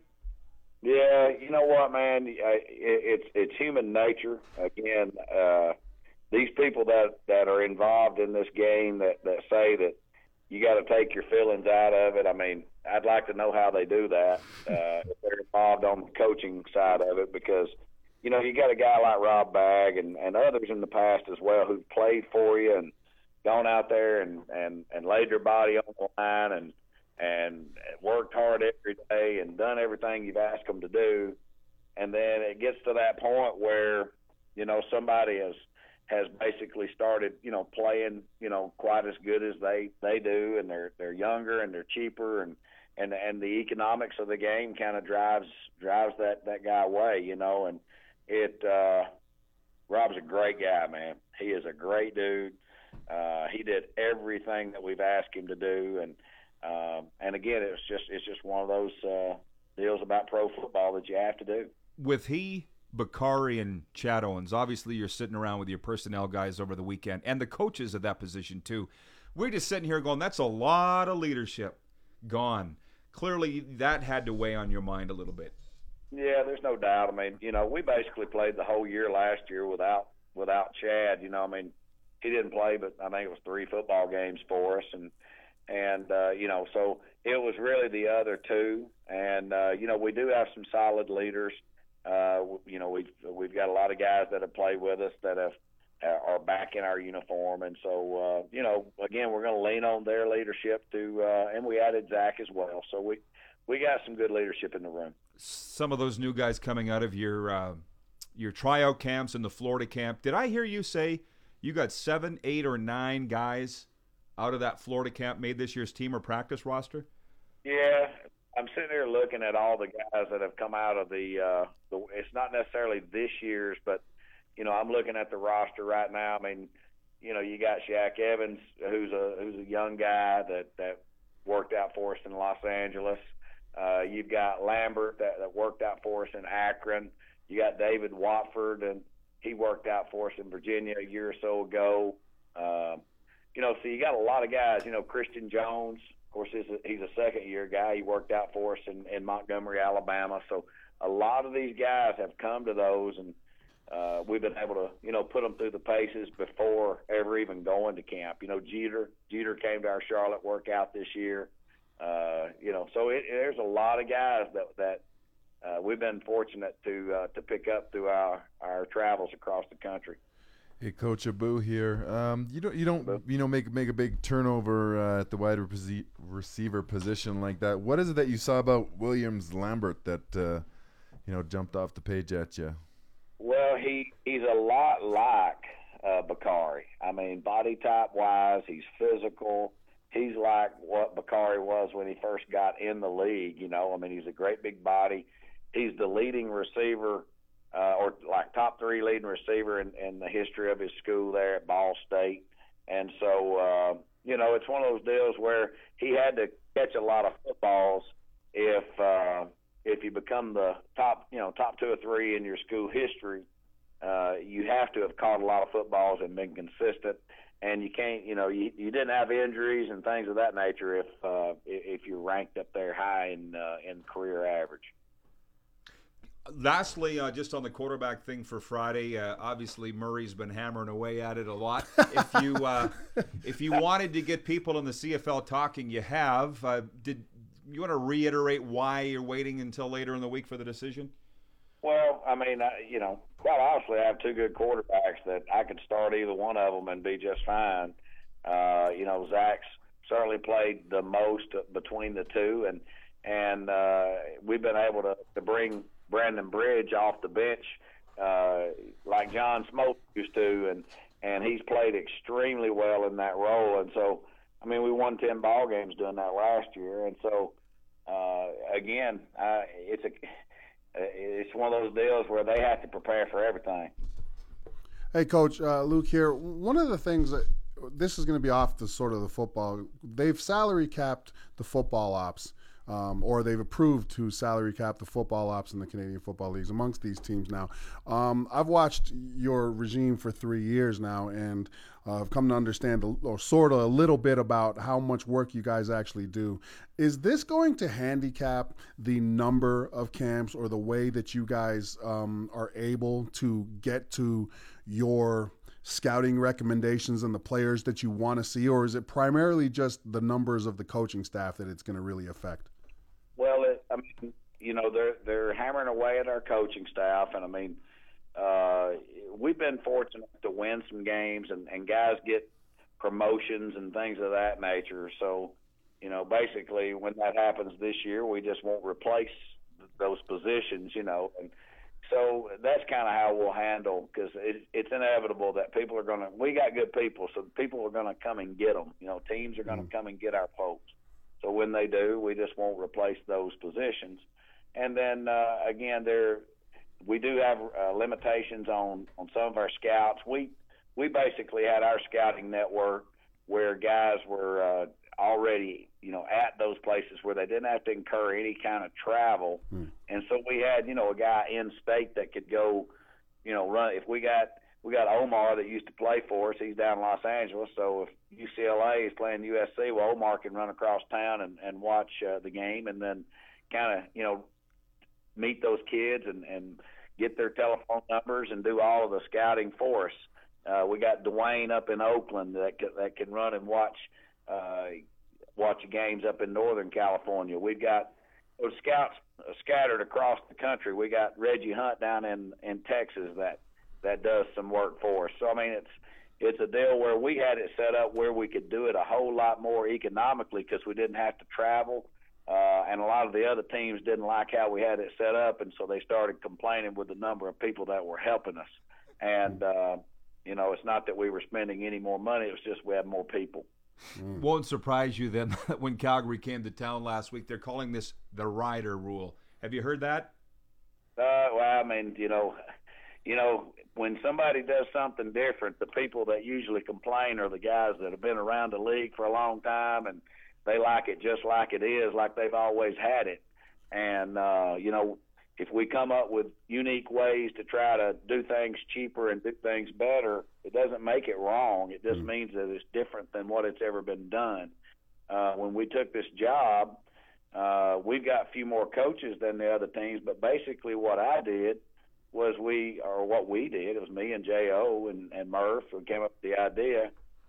Yeah, you know what, man? It's it's human nature. Again, uh, these people that, that are involved in this game that, that say that you got to take your feelings out of it. I mean, I'd like to know how they do that uh, if they're involved on the coaching side of it, because you know you got a guy like Rob Bagg and, and others in the past as well who've played for you and gone out there and, and, and laid their body on the line and. and worked hard every day and done everything you've asked them to do. And then it gets to that point where, you know, somebody has has basically started, you know, playing, you know, quite as good as they, they do, and they're they're younger and they're cheaper and, and and the economics of the game kind of drives drives that that guy away, you know. And it uh, Rob's a great guy, man. He is a great dude. Uh, he did everything that we've asked him to do, and um, and again, it's just it's just one of those uh, deals about pro football that you have to do. With he, Bakari, and Chad Owens, obviously you're sitting around with your personnel guys over the weekend, and the coaches at that position too. We're just sitting here going, that's a lot of leadership gone. Clearly, that had to weigh on your mind a little bit. Yeah, there's no doubt. I mean, you know, we basically played the whole year last year without without Chad. You know, I mean, he didn't play, but I think it was three football games for us, and and uh, you know, so it was really the other two. And uh, you know, we do have some solid leaders. Uh, you know, we've we've got a lot of guys that have played with us that have are back in our uniform, and so uh, you know, again, we're going to lean on their leadership to, uh, and we added Zach as well. So we we got some good leadership in the room. Some of those new guys coming out of your uh, your tryout camps and the Florida camp. Did I hear you say you got seven, eight, or nine guys out of that Florida camp made this year's team or practice roster? Yeah, I'm sitting here looking at all the guys that have come out of the. Uh, the it's not necessarily this year's, but you know, I'm looking at the roster right now. I mean, you know, you got Shaq Evans, who's a who's a young guy that, that worked out for us in Los Angeles. Uh, you've got Lambert that, that worked out for us in Akron. You got David Watford, and he worked out for us in Virginia a year or so ago. Um, you know, so you got a lot of guys. You know, Christian Jones, of course, he's a, he's a second-year guy. He worked out for us in, in Montgomery, Alabama. So a lot of these guys have come to those, and Uh, we've been able to, you know, put them through the paces before ever even going to camp. You know, Jeter, Jeter came to our Charlotte workout this year. Uh, you know, so it, there's a lot of guys that that uh, we've been fortunate to uh, to pick up through our, our travels across the country. Hey, Coach Abu here. Um, you don't you don't you know make make a big turnover uh, at the wide rece- receiver position like that. What is it that you saw about Williams Lambert that uh, you know jumped off the page at you? Well, he, he's a lot like uh, Bakari. I mean, body type-wise, he's physical. He's like what Bakari was when he first got in the league, you know. I mean, he's a great big body. He's the leading receiver, uh, or like top three leading receiver in, in the history of his school there at Ball State. And so, uh, you know, it's one of those deals where he had to catch a lot of footballs if uh, – if you become the top, you know, top two or three in your school history, uh, you have to have caught a lot of footballs and been consistent. And you can't, you know, you, you didn't have injuries and things of that nature if uh, if you're ranked up there high in uh, in career average. Lastly, uh, just on the quarterback thing for Friday, uh, obviously Murray's been hammering away at it a lot. If you uh, if you wanted to get people in the C F L talking, you have. Uh, did you want to reiterate why you're waiting until later in the week for the decision? Well, I mean, I, you know, quite honestly, I have two good quarterbacks that I could start either one of them and be just fine. Uh, you know, Zach's certainly played the most between the two, and and uh, we've been able to, to bring Brandon Bridge off the bench uh, like John Smoke used to, and and he's played extremely well in that role, and so. I mean, we won ten ball games doing that last year, and so uh, again, uh, it's a it's one of those deals where they have to prepare for everything. Hey, Coach, uh, Luke here. One of the things that this is going to be off the sort of the football. They've salary capped the football ops, um, or they've approved to salary cap the football ops in the Canadian Football Leagues amongst these teams now. Um, I've watched your regime for three years now, and uh, I've come to understand, a, or sort of a little bit about how much work you guys actually do. Is this going to handicap the number of camps or the way that you guys um, are able to get to your scouting recommendations and the players that you want to see, or is it primarily just the numbers of the coaching staff that it's going to really affect? Well, it, I mean, you know, they're they're hammering away at our coaching staff, and I mean, uh, we've been fortunate to win some games, and, and guys get promotions and things of that nature. So, you know, basically, when that happens this year, we just won't replace those positions, you know, and so that's kind of how we'll handle, because it, it's inevitable that people are going to – we got good people, so people are going to come and get them. You know, teams are going to mm-hmm. come and get our folks. So when they do, we just won't replace those positions. And then, uh, again, there we do have uh, limitations on, on some of our scouts. We we basically had our scouting network where guys were uh, already, you know, at those places where they didn't have to incur any kind of travel. Hmm. And so we had, you know, a guy in state that could go, you know, run. If we got we got Omar that used to play for us, he's down in Los Angeles. So if U C L A is playing U S C, well, Omar can run across town and, and watch uh, the game, and then kind of, you know, meet those kids and, and get their telephone numbers and do all of the scouting for us. Uh, we got Dwayne up in Oakland that can, that can run and watch uh, watch games up in Northern California. We've got those scouts scattered across the country. We got Reggie Hunt down in, in Texas that, that does some work for us. So, I mean, it's it's a deal where we had it set up where we could do it a whole lot more economically because we didn't have to travel. Uh, and a lot of the other teams didn't like how we had it set up, and so they started complaining with the number of people that were helping us. And, uh, you know, it's not that we were spending any more money. It was just we had more people. Mm. Won't surprise you then that when Calgary came to town last week, they're calling this the rider rule. Have you heard that? Uh, well, I mean, you know, you know, when somebody does something different, the people that usually complain are the guys that have been around the league for a long time, and they like it just like it is, like they've always had it. And, uh, you know, if we come up with unique ways to try to do things cheaper and do things better, it doesn't make it wrong. It just mm. means that it's different than what it's ever been done. Uh, when we took this job, uh, we've got a few more coaches than the other teams, but basically what I did was we, or what we did, it was me and J O and, and Murph who came up with the idea.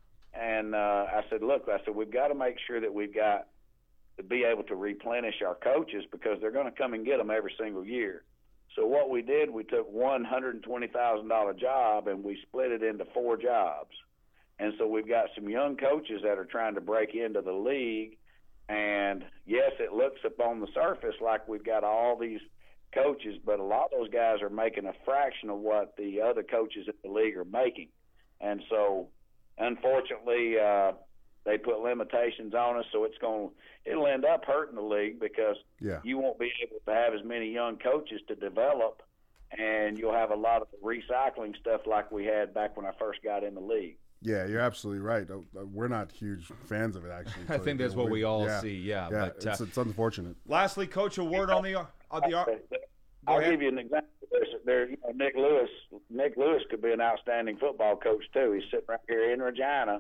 And uh, I said, look, I said, we've got to make sure that we've got to be able to replenish our coaches because they're going to come and get them every single year. So what we did, we took one hundred twenty thousand dollars job and we split it into four jobs. And so we've got some young coaches that are trying to break into the league. And, yes, it looks up on the surface like we've got all these coaches, but a lot of those guys are making a fraction of what the other coaches in the league are making. And so – unfortunately, uh, they put limitations on us, so it's going it'll end up hurting the league because yeah. you won't be able to have as many young coaches to develop, and you'll have a lot of recycling stuff like we had back when I first got in the league. Yeah, you're absolutely right. We're not huge fans of it, actually. I think that's what we all yeah, see. Yeah, yeah but, uh, it's, it's unfortunate. Lastly, Coach, a word on the on the. I'll ahead. give you an example. There's, there, you know, Nick Lewis. Nick Lewis could be an outstanding football coach too. He's sitting right here in Regina,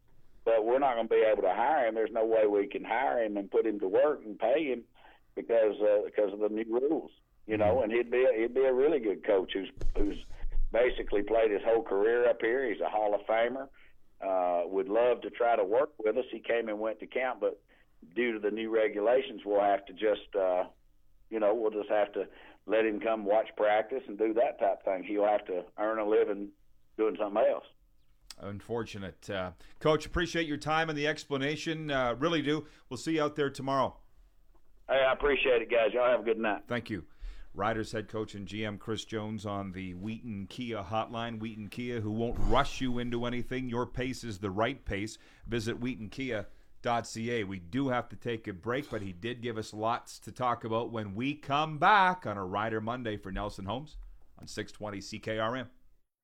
but we're not going to be able to hire him. There's no way we can hire him and put him to work and pay him because uh, because of the new rules. You know, and he'd be a, he'd be a really good coach who's who's basically played his whole career up here. He's a Hall of Famer. Uh, would love to try to work with us. He came and went to camp, but due to the new regulations, we'll have to just uh, you know we'll just have to let him come watch practice and do that type of thing. He'll have to earn a living doing something else. Unfortunate. Uh, Coach, appreciate your time and the explanation. Uh, really do. We'll see you out there tomorrow. Hey, I appreciate it, guys. Y'all have a good night. Thank you. Riders head coach and G M Chris Jones on the Wheaton Kia hotline. Wheaton Kia, who won't rush you into anything. Your pace is the right pace. Visit wheaton kia dot c a. We do have to take a break, but he did give us lots to talk about when we come back on a Rider Monday for Nelson Holmes on six twenty C K R M.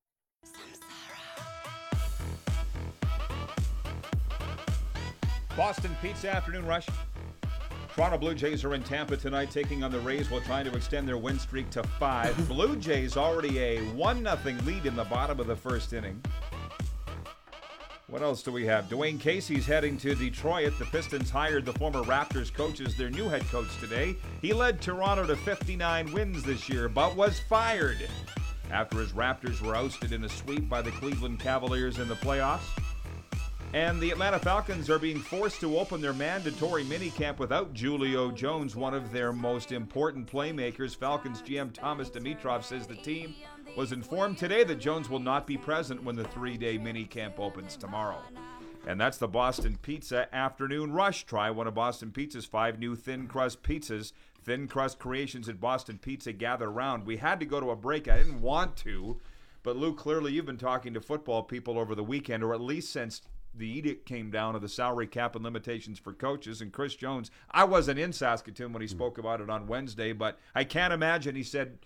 Boston Pizza Afternoon Rush. Toronto Blue Jays are in Tampa tonight taking on the Rays while trying to extend their win streak to five. Blue Jays already a one nothing lead in the bottom of the first inning. What else do we have? Dwayne Casey's heading to Detroit. The Pistons hired the former Raptors coach as their new head coach today. He led Toronto to fifty-nine wins this year, but was fired after his Raptors were ousted in a sweep by the Cleveland Cavaliers in the playoffs. And the Atlanta Falcons are being forced to open their mandatory minicamp without Julio Jones, one of their most important playmakers. Falcons G M Thomas Dimitrov says the team was informed today that Jones will not be present when the three-day minicamp opens tomorrow. And that's the Boston Pizza Afternoon Rush. Try one of Boston Pizza's five new thin crust pizzas. Thin crust creations at Boston Pizza gather round. We had to go to a break. I didn't want to, but Lou, clearly you've been talking to football people over the weekend, or at least since the edict came down of the salary cap and limitations for coaches. And Chris Jones, I wasn't in Saskatoon when he spoke about it on Wednesday, but I can't imagine he said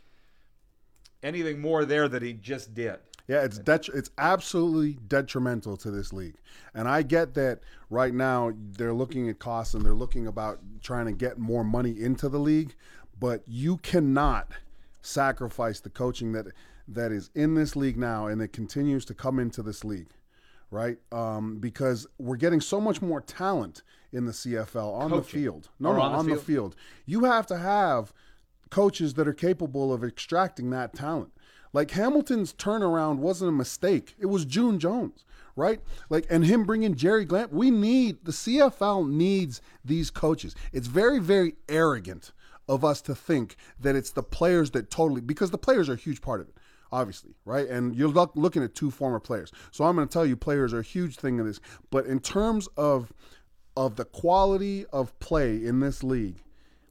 anything more there that he just did. Yeah, it's det- it's absolutely detrimental to this league. And I get that right now they're looking at costs and they're looking about trying to get more money into the league, but you cannot sacrifice the coaching that that is in this league now and that continues to come into this league, right? Um, because we're getting so much more talent in the C F L on Coaching. the field. No, Or no, on the on the field? field. You have to have coaches that are capable of extracting that talent. Like Hamilton's turnaround wasn't a mistake. It was June Jones, right? Like, and him bringing Jerry Glant. We need, the C F L needs these coaches. It's very, very arrogant of us to think that it's the players that totally, because the players are a huge part of it, obviously, right? And you're look, looking at two former players. So I'm going to tell you players are a huge thing in this. But in terms of of the quality of play in this league,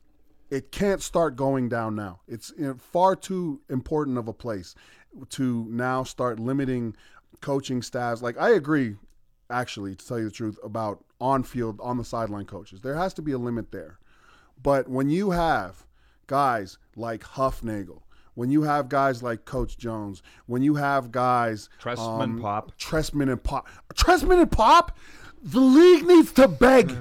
it can't start going down now. It's you know, far too important of a place to now start limiting coaching staffs. Like, I agree, actually, to tell you the truth, about on-field, on the sideline coaches. There has to be a limit there. But when you have guys like Huffnagel, when you have guys like Coach Jones, when you have guys Trestman, um, Pop. Trestman and Pop, Trestman and Pop, the league needs to beg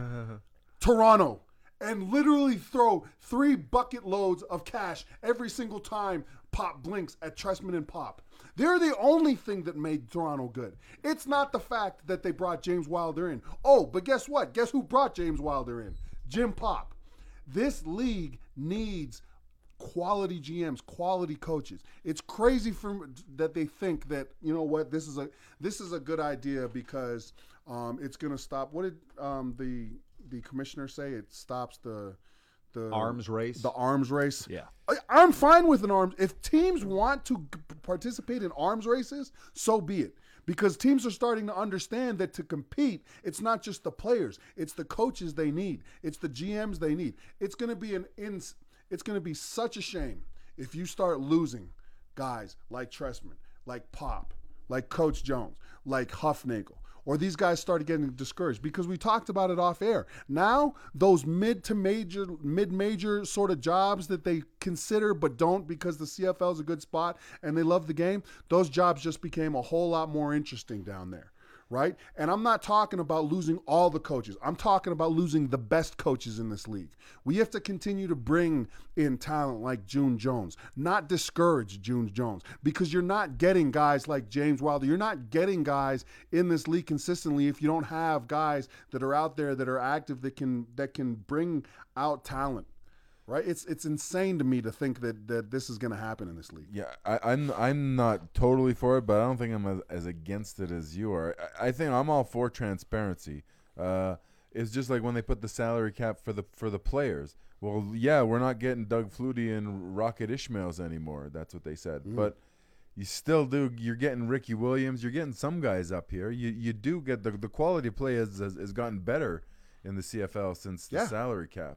Toronto and literally throw three bucket loads of cash every single time Pop blinks at Trestman and Pop. They're the only thing that made Toronto good. It's not the fact that they brought James Wilder in. Oh, but guess what? Guess who brought James Wilder in? Jim Pop. This league needs quality G Ms, quality coaches. It's crazy for that they think that, you know what, this is a this is a good idea because um, it's going to stop. What did um, the the commissioner say? It stops the the Arms race? The arms race. Yeah. I, I'm fine with an arms. If teams want to g- participate in arms races, so be it. Because teams are starting to understand that to compete, it's not just the players, it's the coaches they need, it's the G Ms they need. It's going to be an ins. It's going to be such a shame if you start losing guys like Trestman, like Pop, like Coach Jones, like Huffnagel, or these guys started getting discouraged because we talked about it off air. Now, those mid to major, mid-major sort of jobs that they consider but don't because the C F L is a good spot and they love the game, those jobs just became a whole lot more interesting down there. Right? And I'm not talking about losing all the coaches. I'm talking about losing the best coaches in this league. We have to continue to bring in talent like June Jones, not discourage June Jones, because you're not getting guys like James Wilder. You're not getting guys in this league consistently if you don't have guys that are out there that are active that can that can bring out talent. Right? It's it's insane to me to think that, that this is going to happen in this league. Yeah, I, I'm I'm not totally for it, but I don't think I'm as, as against it as you are. I, I think I'm all for transparency. Uh, it's just like when they put the salary cap for the for the players. Well, yeah, we're not getting Doug Flutie and Rocket Ishmaels anymore. That's what they said. Mm. But you still do. You're getting Ricky Williams. You're getting some guys up here. You you do get the the quality of play has has, has gotten better in the C F L since the yeah. salary cap.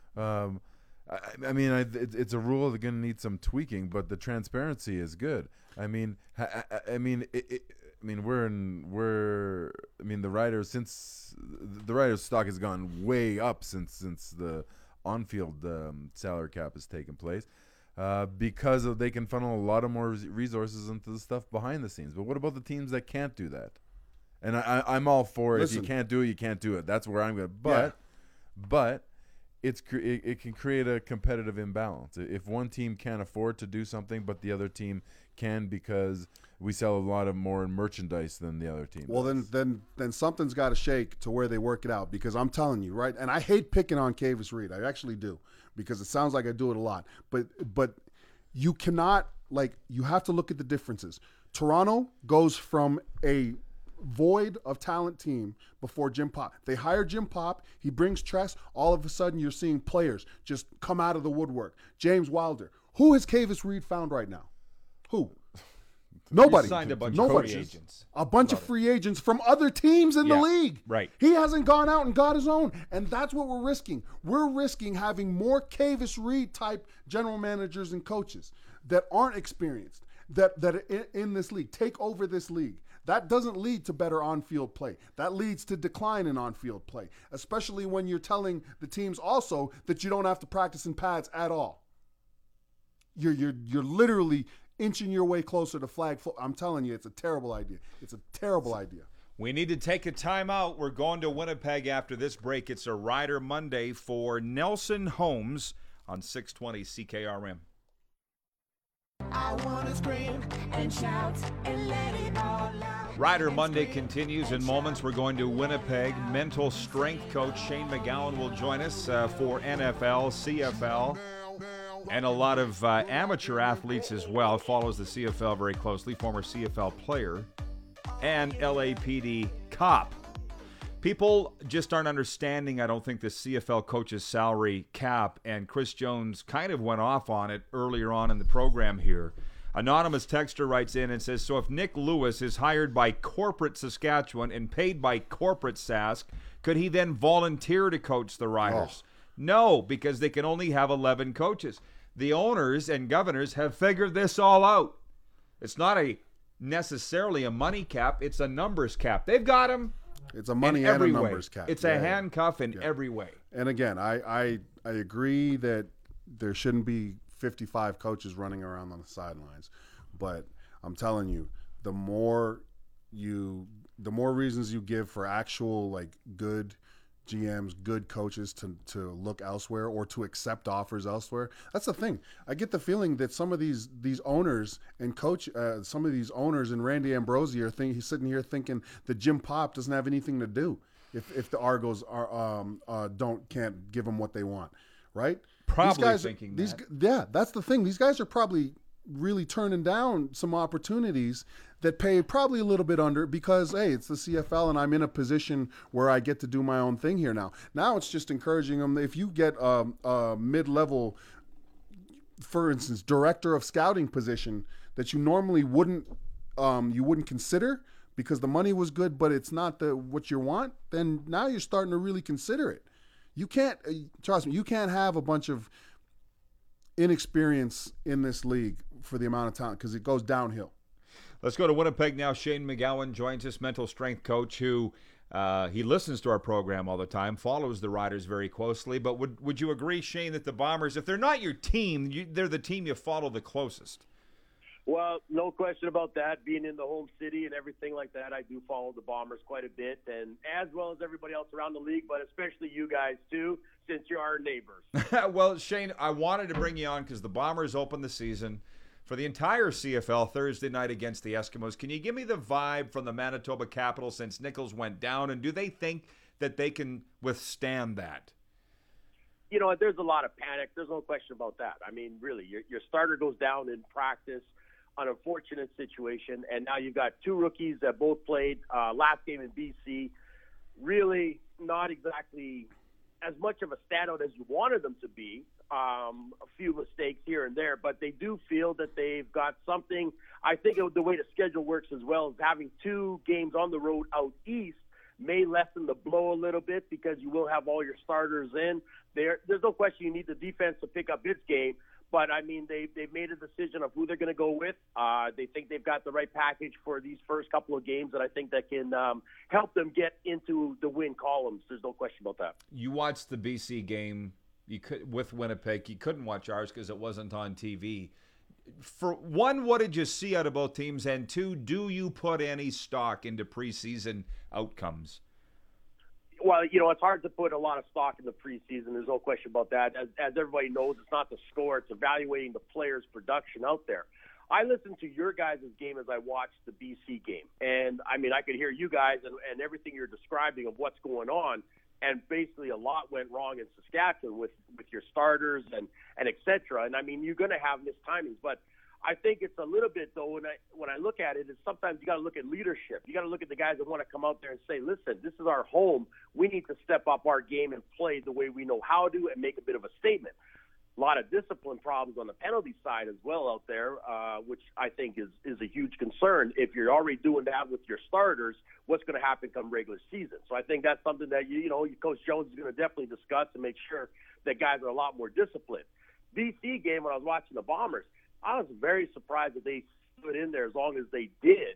Um, I, I mean, I, it, it's a rule that's going to need some tweaking, but the transparency is good. I mean, I, I, I mean, it, it, I mean, we're in, we're, I mean, the Riders since the Riders stock has gone way up since since the on-field um, salary cap has taken place, uh, because of they can funnel a lot of more resources into the stuff behind the scenes. But what about the teams that can't do that? And I, I, I'm all for it. Listen, if you can't do it, you can't do it. That's where I'm going. But, yeah. but. It's it, it can create a competitive imbalance. If one team can't afford to do something, but the other team can because we sell a lot of more merchandise than the other team. Well, does. then then then something's got to shake to where they work it out. Because I'm telling you, right? And I hate picking on Kavis Reed. I actually do, because it sounds like I do it a lot. But but you cannot, like, you have to look at the differences. Toronto goes from a void of talent team before Jim Pop. They hire Jim Pop. He brings Tress. All of a sudden, you're seeing players just come out of the woodwork. James Wilder. Who has Kavis Reed found right now? Who? Nobody. He signed a bunch Nobody. of free agents. A bunch of free agents from other teams in Yeah, the league. right. He hasn't gone out and got his own. And that's what we're risking. We're risking having more Kavis Reed type general managers and coaches that aren't experienced, that, that are in, in this league, take over this league. That doesn't lead to better on-field play. That leads to decline in on-field play, especially when you're telling the teams also that you don't have to practice in pads at all. You're you're you're literally inching your way closer to flag football. I'm telling you, it's a terrible idea. It's a terrible idea. We need to take a timeout. We're going to Winnipeg after this break. It's a Rider Monday for Nelson Holmes on six twenty C K R M. I wanna scream and shout and let it all out. Rider Monday continues. In moments, we're going to Winnipeg. Mental strength coach Shane McGowan will join us uh, for N F L, C F L, and a lot of uh, amateur athletes as well. Follows the C F L very closely. Former C F L player and L A P D cop. People just aren't understanding, I don't think, the C F L coach's salary cap, and Chris Jones kind of went off on it earlier on in the program here. Anonymous texter writes in and says, so if Nick Lewis is hired by corporate Saskatchewan and paid by corporate Sask, could he then volunteer to coach the Riders? Oh. No, because they can only have eleven coaches. The owners and governors have figured this all out. It's not a necessarily a money cap, it's a numbers cap. They've got him. It's a money and a numbers way. cap. It's yeah, a handcuff in yeah. every way. And again, I, I I agree that there shouldn't be fifty-five coaches running around on the sidelines, but I'm telling you, the more you, the more reasons you give for actual like good G Ms, good coaches to to look elsewhere or to accept offers elsewhere. That's the thing. I get the feeling that some of these these owners and coach, uh, some of these owners and Randy Ambrosie are think he's sitting here thinking that Jim Popp doesn't have anything to do if if the Argos are um uh, don't can't give them what they want, right? Probably these guys, thinking these that. yeah, that's the thing. These guys are probably really turning down some opportunities that pay probably a little bit under because, hey, it's the C F L and I'm in a position where I get to do my own thing here now. Now it's just encouraging them. If you get um, a mid-level, for instance, director of scouting position that you normally wouldn't um, you wouldn't consider because the money was good, but it's not the what you want, then now you're starting to really consider it. You can't, trust me, you can't have a bunch of inexperience in this league for the amount of talent because it goes downhill. Let's go to Winnipeg now. Shane McGowan joins us, mental strength coach, who uh, he listens to our program all the time, follows the Riders very closely. But would would you agree, Shane, that the Bombers, if they're not your team, you, they're the team you follow the closest? Well, no question about that. Being in the home city and everything like that, I do follow the Bombers quite a bit, and as well as everybody else around the league, but especially you guys too, since you're our neighbors. Well, Shane, I wanted to bring you on because the Bombers opened the season for the entire C F L Thursday night against the Eskimos. Can you give me the vibe from the Manitoba Capital since Nichols went down, and do they think that they can withstand that? You know, there's a lot of panic. There's no question about that. I mean, really, your, your starter goes down in practice, an unfortunate situation, and now you've got two rookies that both played uh, last game in B C. Really not exactly as much of a standout as you wanted them to be. Um, a few mistakes here and there, but they do feel that they've got something. I think it, the way the schedule works as well is having two games on the road out east may lessen the blow a little bit because you will have all your starters in. There, there's no question you need the defense to pick up its game, but, I mean, they, they've made a decision of who they're going to go with. Uh, they think they've got the right package for these first couple of games that I think that can um, help them get into the win columns. There's no question about that. You watched the B C game you could with Winnipeg. You couldn't watch ours because it wasn't on T V. For one, what did you see out of both teams? And two, do you put any stock into preseason outcomes? Well, you know, it's hard to put a lot of stock in the preseason. There's no question about that. As, as everybody knows, it's not the score. It's evaluating the players' production out there. I listened to your guys' game as I watched the B C game. And, I mean, I could hear you guys and, and everything you're describing of what's going on. And basically a lot went wrong in Saskatchewan with, with your starters and, and et cetera. And, I mean, you're going to have missed timings. But I think it's a little bit, though, when I when I look at it, is sometimes you got to look at leadership. You got to look at the guys that want to come out there and say, listen, this is our home. We need to step up our game and play the way we know how to and make a bit of a statement. A lot of discipline problems on the penalty side as well out there, uh, which I think is, is a huge concern. If you're already doing that with your starters, what's going to happen come regular season? So I think that's something that, you, you know, Coach Jones is going to definitely discuss and make sure that guys are a lot more disciplined. B C game, when I was watching the Bombers, I was very surprised that they stood in there as long as they did.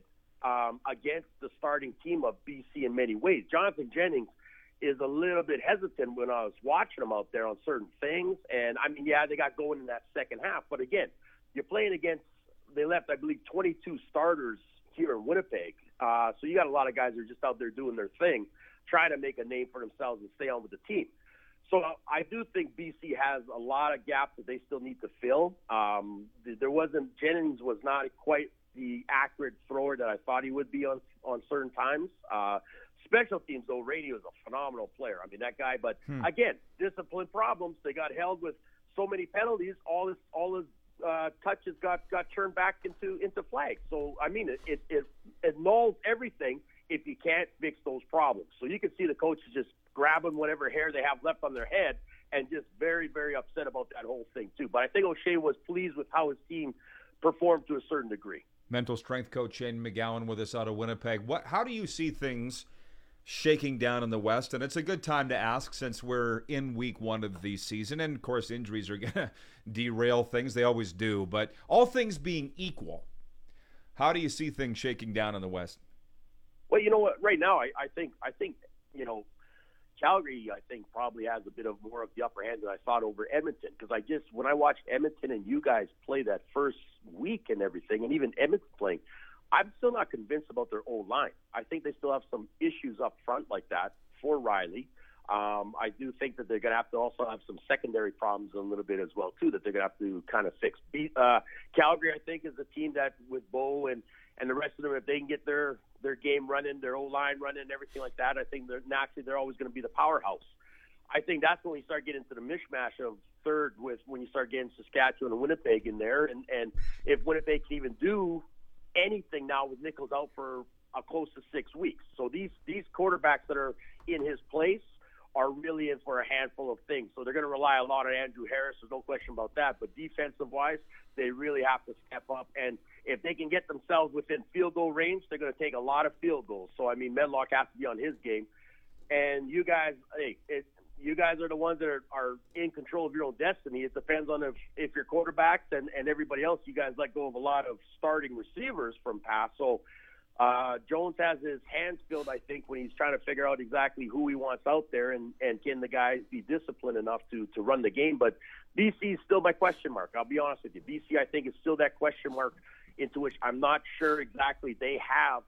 um, against the starting team of B C in many ways. Jonathan Jennings is a little bit hesitant when I was watching him out there on certain things. And, I mean, yeah, they got going in that second half. But, again, you're playing against – they left, I believe, twenty-two starters here in Winnipeg. Uh, so you got a lot of guys who are just out there doing their thing, trying to make a name for themselves and stay on with the team. So I do think B C has a lot of gaps that they still need to fill. Um, there wasn't – Jennings was not quite the accurate thrower that I thought he would be on, on certain times. Uh Special teams, though, Radio is a phenomenal player. I mean, that guy. But, hmm. again, discipline problems. They got held with so many penalties. All his all his uh, touches got, got turned back into into flags. So, I mean, it, it, it, it nulls everything if you can't fix those problems. So you can see the coaches just grabbing whatever hair they have left on their head and just very, very upset about that whole thing, too. But I think O'Shea was pleased with how his team performed to a certain degree. Mental strength coach Shane McGowan with us out of Winnipeg. What? How do you see things shaking down in the West? And it's a good time to ask since we're in week one of the season. And, of course, injuries are going to derail things. They always do. But all things being equal, how do you see things shaking down in the West? Well, you know what? Right now, I, I think, I think, you know, Calgary, I think, probably has a bit of more of the upper hand than I thought over Edmonton. Because I just, when I watched Edmonton and you guys play that first week and everything, and even Edmonton playing, I'm still not convinced about their O-line. I think they still have some issues up front like that for Riley. Um, I do think that they're going to have to also have some secondary problems a little bit as well, too, that they're going to have to kind of fix. Uh, Calgary, I think, is a team that with Bo and, and the rest of them, if they can get their, their game running, their O-line running, everything like that, I think they're naturally they're always going to be the powerhouse. I think that's when you start getting into the mishmash of third with when you start getting Saskatchewan and Winnipeg in there. And, and if Winnipeg can even do anything now with Nichols out for a close to six weeks. So these these quarterbacks that are in his place are really in for a handful of things. So they're going to rely a lot on Andrew Harris. There's no question about that. But defensive-wise, they really have to step up. And if they can get themselves within field goal range, they're going to take a lot of field goals. So, I mean, Medlock has to be on his game. And you guys, hey, it, you guys are the ones that are, are in control of your own destiny. It depends on if, if your quarterbacks and, and everybody else, you guys let go of a lot of starting receivers from past. So uh, Jones has his hands filled, I think, when he's trying to figure out exactly who he wants out there and, and can the guys be disciplined enough to, to run the game. But B C is still my question mark. I'll be honest with you. B C, I think, is still that question mark into which I'm not sure exactly they have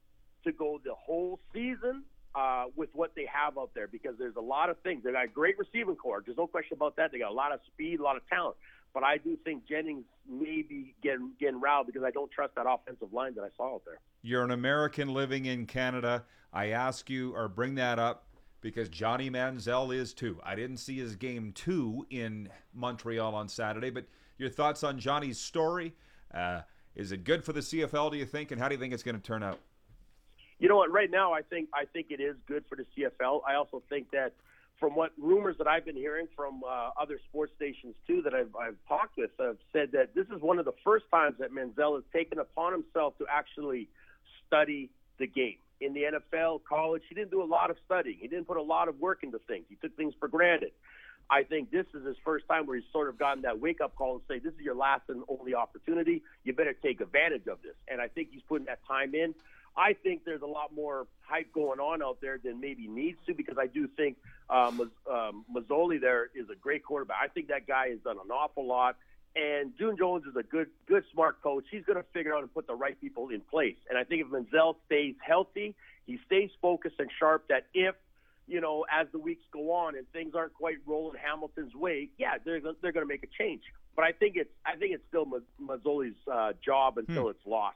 to go the whole season Uh, with what they have out there, because there's a lot of things. They got a great receiving core. There's no question about that. They got a lot of speed, a lot of talent. But I do think Jennings may be getting, getting riled because I don't trust that offensive line that I saw out there. You're an American living in Canada. I ask you, or bring that up, because Johnny Manziel is too. I didn't see his game two in Montreal on Saturday, but your thoughts on Johnny's story? Uh, is it good for the C F L, do you think, and how do you think it's going to turn out? You know what? Right now, I think I think it is good for the C F L. I also think that from what rumors that I've been hearing from uh, other sports stations, too, that I've, I've talked with, have said that this is one of the first times that Manziel has taken upon himself to actually study the game. In the N F L, college, he didn't do a lot of studying. He didn't put a lot of work into things. He took things for granted. I think this is his first time where he's sort of gotten that wake-up call and say, this is your last and only opportunity. You better take advantage of this. And I think he's putting that time in. I think there's a lot more hype going on out there than maybe needs to, because I do think um, um, Mazzoli there is a great quarterback. I think that guy has done an awful lot. And June Jones is a good, good, smart coach. He's going to figure out and put the right people in place. And I think if Manziel stays healthy, he stays focused and sharp, that if, you know, as the weeks go on and things aren't quite rolling Hamilton's way, yeah, they're they're going to make a change. But I think it's I think it's still Mazzoli's uh, job until hmm. it's lost.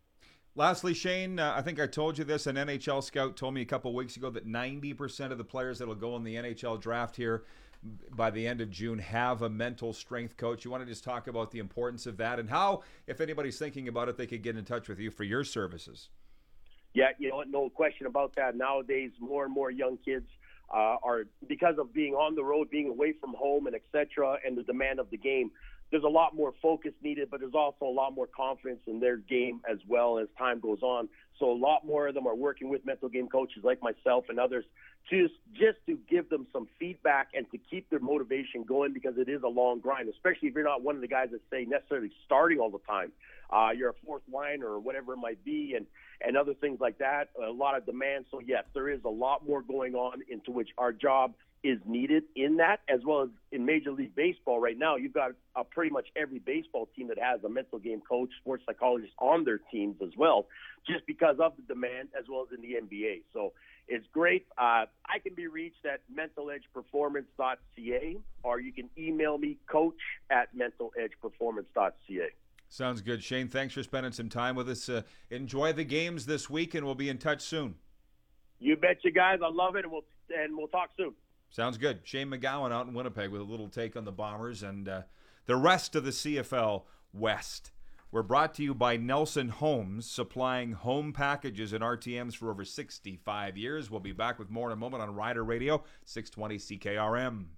Lastly, Shane, uh, I think I told you this. An N H L scout told me a couple weeks ago that ninety percent of the players that will go in the N H L draft here by the end of June have a mental strength coach. You want to just talk about the importance of that and how, if anybody's thinking about it, they could get in touch with you for your services. Yeah, you know, no question about that. Nowadays, more and more young kids uh, are, because of being on the road, being away from home and et cetera, and the demand of the game, there's a lot more focus needed, but there's also a lot more confidence in their game as well as time goes on. So a lot more of them are working with mental game coaches like myself and others just, just to give them some feedback and to keep their motivation going, because it is a long grind, especially if you're not one of the guys that say necessarily starting all the time. uh, you're a fourth line or whatever it might be, and, and other things like that, a lot of demand. So, yes, there is a lot more going on into which our job is needed in that, as well as in Major League Baseball right now. You've got uh, pretty much every baseball team that has a mental game coach, sports psychologist on their teams as well, just because of the demand, as well as in the N B A. So it's great. Uh, I can be reached at mental edge performance dot c a, or you can email me, coach at mental edge performance dot c a. Sounds good. Shane, thanks for spending some time with us. Uh, enjoy the games this week, and we'll be in touch soon. You betcha, guys. I love it, and we'll, and we'll talk soon. Sounds good. Shane McGowan out in Winnipeg with a little take on the Bombers and uh, the rest of the C F L West. We're brought to you by Nelson Homes, supplying home packages and R T Ms for over sixty-five years. We'll be back with more in a moment on Rider Radio, six twenty C K R M.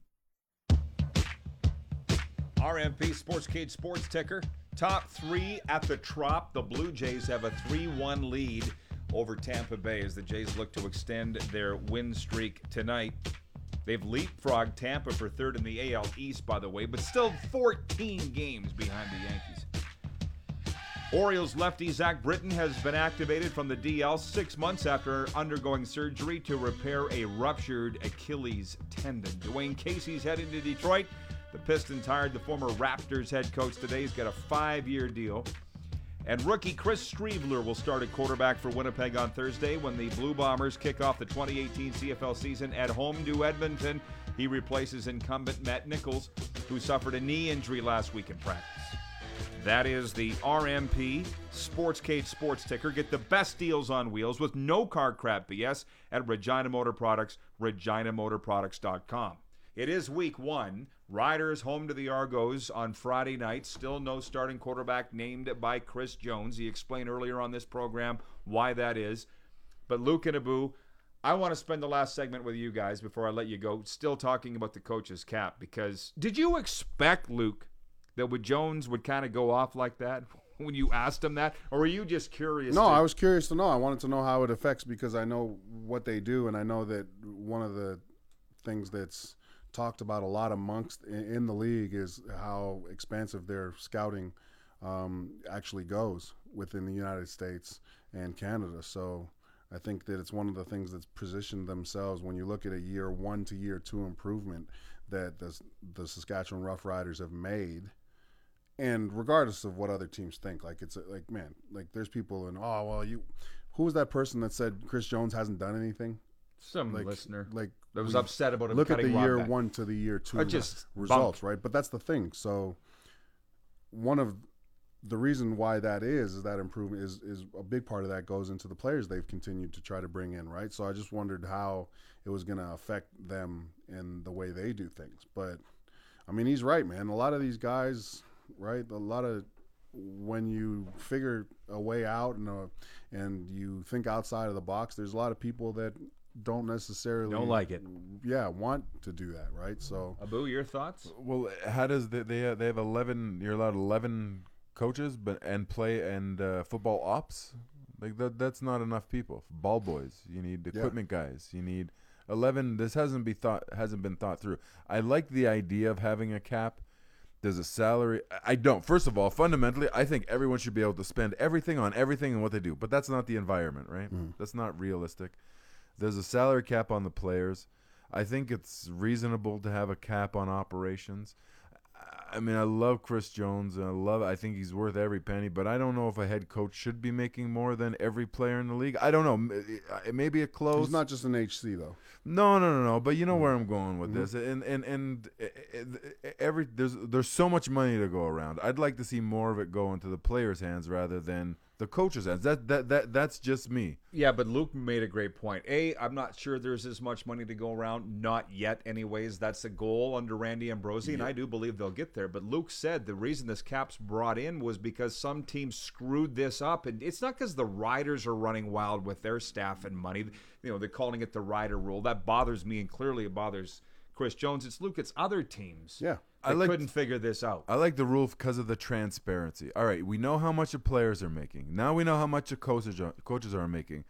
R M P Sportscade Sports Ticker. Top three at the Trop. The Blue Jays have a three one lead over Tampa Bay as the Jays look to extend their win streak tonight. They've leapfrogged Tampa for third in the A L East, by the way, but still fourteen games behind the Yankees. Orioles lefty Zach Britton has been activated from the D L six months after undergoing surgery to repair a ruptured Achilles tendon. Dwayne Casey's heading to Detroit. The Pistons hired the former Raptors head coach today. He's got a five-year deal. And rookie Chris Streveler will start at quarterback for Winnipeg on Thursday when the Blue Bombers kick off the twenty eighteen C F L season at home to Edmonton. He replaces incumbent Matt Nichols, who suffered a knee injury last week in practice. That is the R M P Sportscade Sports Ticker. Get the best deals on wheels with no car crap B S at Regina Motor Products, regina motor products dot com. It is week one. Riders home to the Argos on Friday night. Still no starting quarterback named by Chris Jones. He explained earlier on this program why that is. But Luke and Abu, I want to spend the last segment with you guys before I let you go, still talking about the coach's cap. Because did you expect, Luke, that would Jones would kind of go off like that when you asked him that? Or were you just curious? No, to- I was curious to know. I wanted to know how it affects because I know what they do, and I know that one of the things that's talked about a lot amongst in the league is how expansive their scouting um, actually goes within the United States and Canada. So I think that it's one of the things that's positioned themselves when you look at a year one to year two improvement that the, the Saskatchewan Roughriders have made. And regardless of what other teams think, like it's like, man, like there's people in, oh, well, you, who was that person that said Chris Jones hasn't done anything? Some like, listener like that was we, upset about him look cutting at the Rob year back. one to the year two I just results, bumped. right? But that's the thing. So one of the reason why that is is that improvement is is a big part of that goes into the players they've continued to try to bring in, right? So I just wondered how it was going to affect them in the way they do things. But I mean, he's right, man. A lot of these guys, right? A lot of when you figure a way out and uh, and you think outside of the box, there's a lot of people that don't necessarily Don't like it. Yeah, want to do that, right? So, Abu, your thoughts? Well, how does the, they have, they have eleven? You're allowed eleven coaches, but and play and uh, football ops. Like that, that's not enough people. Ball boys, you need equipment yeah. guys. You need eleven. This hasn't be thought hasn't been thought through. I like the idea of having a cap. There's a salary. I don't. First of all, fundamentally, I think everyone should be able to spend everything on everything and what they do. But that's not the environment, right? Mm. That's not realistic. There's a salary cap on the players. I think it's reasonable to have a cap on operations. I mean, I love Chris Jones, and I love. I think he's worth every penny. But I don't know if a head coach should be making more than every player in the league. I don't know. It may be a close. He's not just an H C though. No, no, no, no. But you know where I'm going with mm-hmm. this, and and and every there's there's so much money to go around. I'd like to see more of it go into the players' hands rather than the coaches' hands. That that that that's just me. Yeah, but Luke made a great point. A, I'm not sure there's as much money to go around. Not yet, anyways. That's the goal under Randy Ambrosie, yeah. and I do believe they'll get there. But Luke said the reason this cap's brought in was because some teams screwed this up, and it's not because the Riders are running wild with their staff and money. You know, they're calling it the Rider rule. That bothers me, and clearly it bothers Chris Jones. It's Luke. It's other teams. Yeah. I like, couldn't figure this out. I like the rule because of the transparency. All right, we know how much the players are making. Now we know how much the coaches are, coaches are making.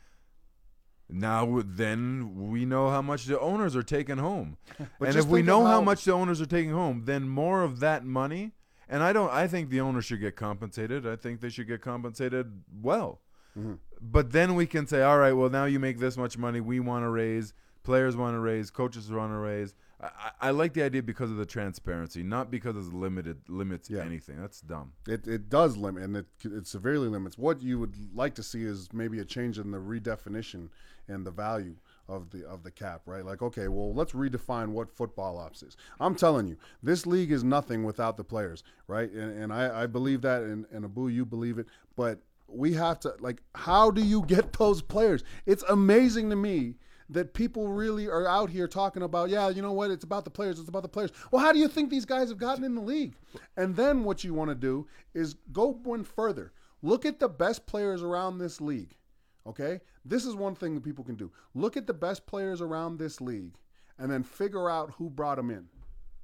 Now then we know how much the owners are taking home. And if we know how much the owners are taking home, then more of that money, And I don't. I think the owner should get compensated. I think they should get compensated well. Mm-hmm. But then we can say, all right, well, now you make this much money. We want to raise. Players want to raise. Coaches want to raise. I, I like the idea because of the transparency, not because it's limited limits Yeah. anything. That's dumb. It it does limit, and it it severely limits. What you would like to see is maybe a change in the redefinition and the value of the of the cap, right? Like, okay, well, let's redefine what football ops is. I'm telling you, this league is nothing without the players, right? And, and I, I believe that, and, and Abu, you believe it, but we have to, like, how do you get those players? It's amazing to me that people really are out here talking about, yeah, you know what, it's about the players, it's about the players. Well, how do you think these guys have gotten in the league? And then what you want to do is go one further. Look at the best players around this league, okay? This is one thing that people can do. Look at the best players around this league and then figure out who brought them in.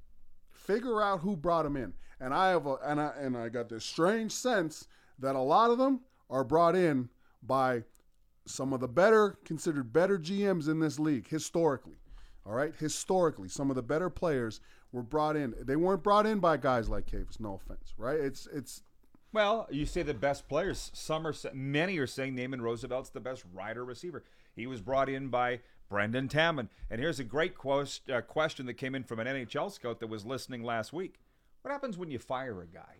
Figure out who brought them in. And I have a, and I and I got this strange sense that a lot of them are brought in by some of the better, considered better G Ms in this league historically. All right? Historically, some of the better players were brought in. They weren't brought in by guys like Cavis, no offense, right? It's it's Well, you say the best players. Some are, sa- many are saying Naaman Roosevelt's the best rider receiver. He was brought in by Brendan Taman. And here's a great quest, uh, question that came in from an N H L scout that was listening last week. What happens when you fire a guy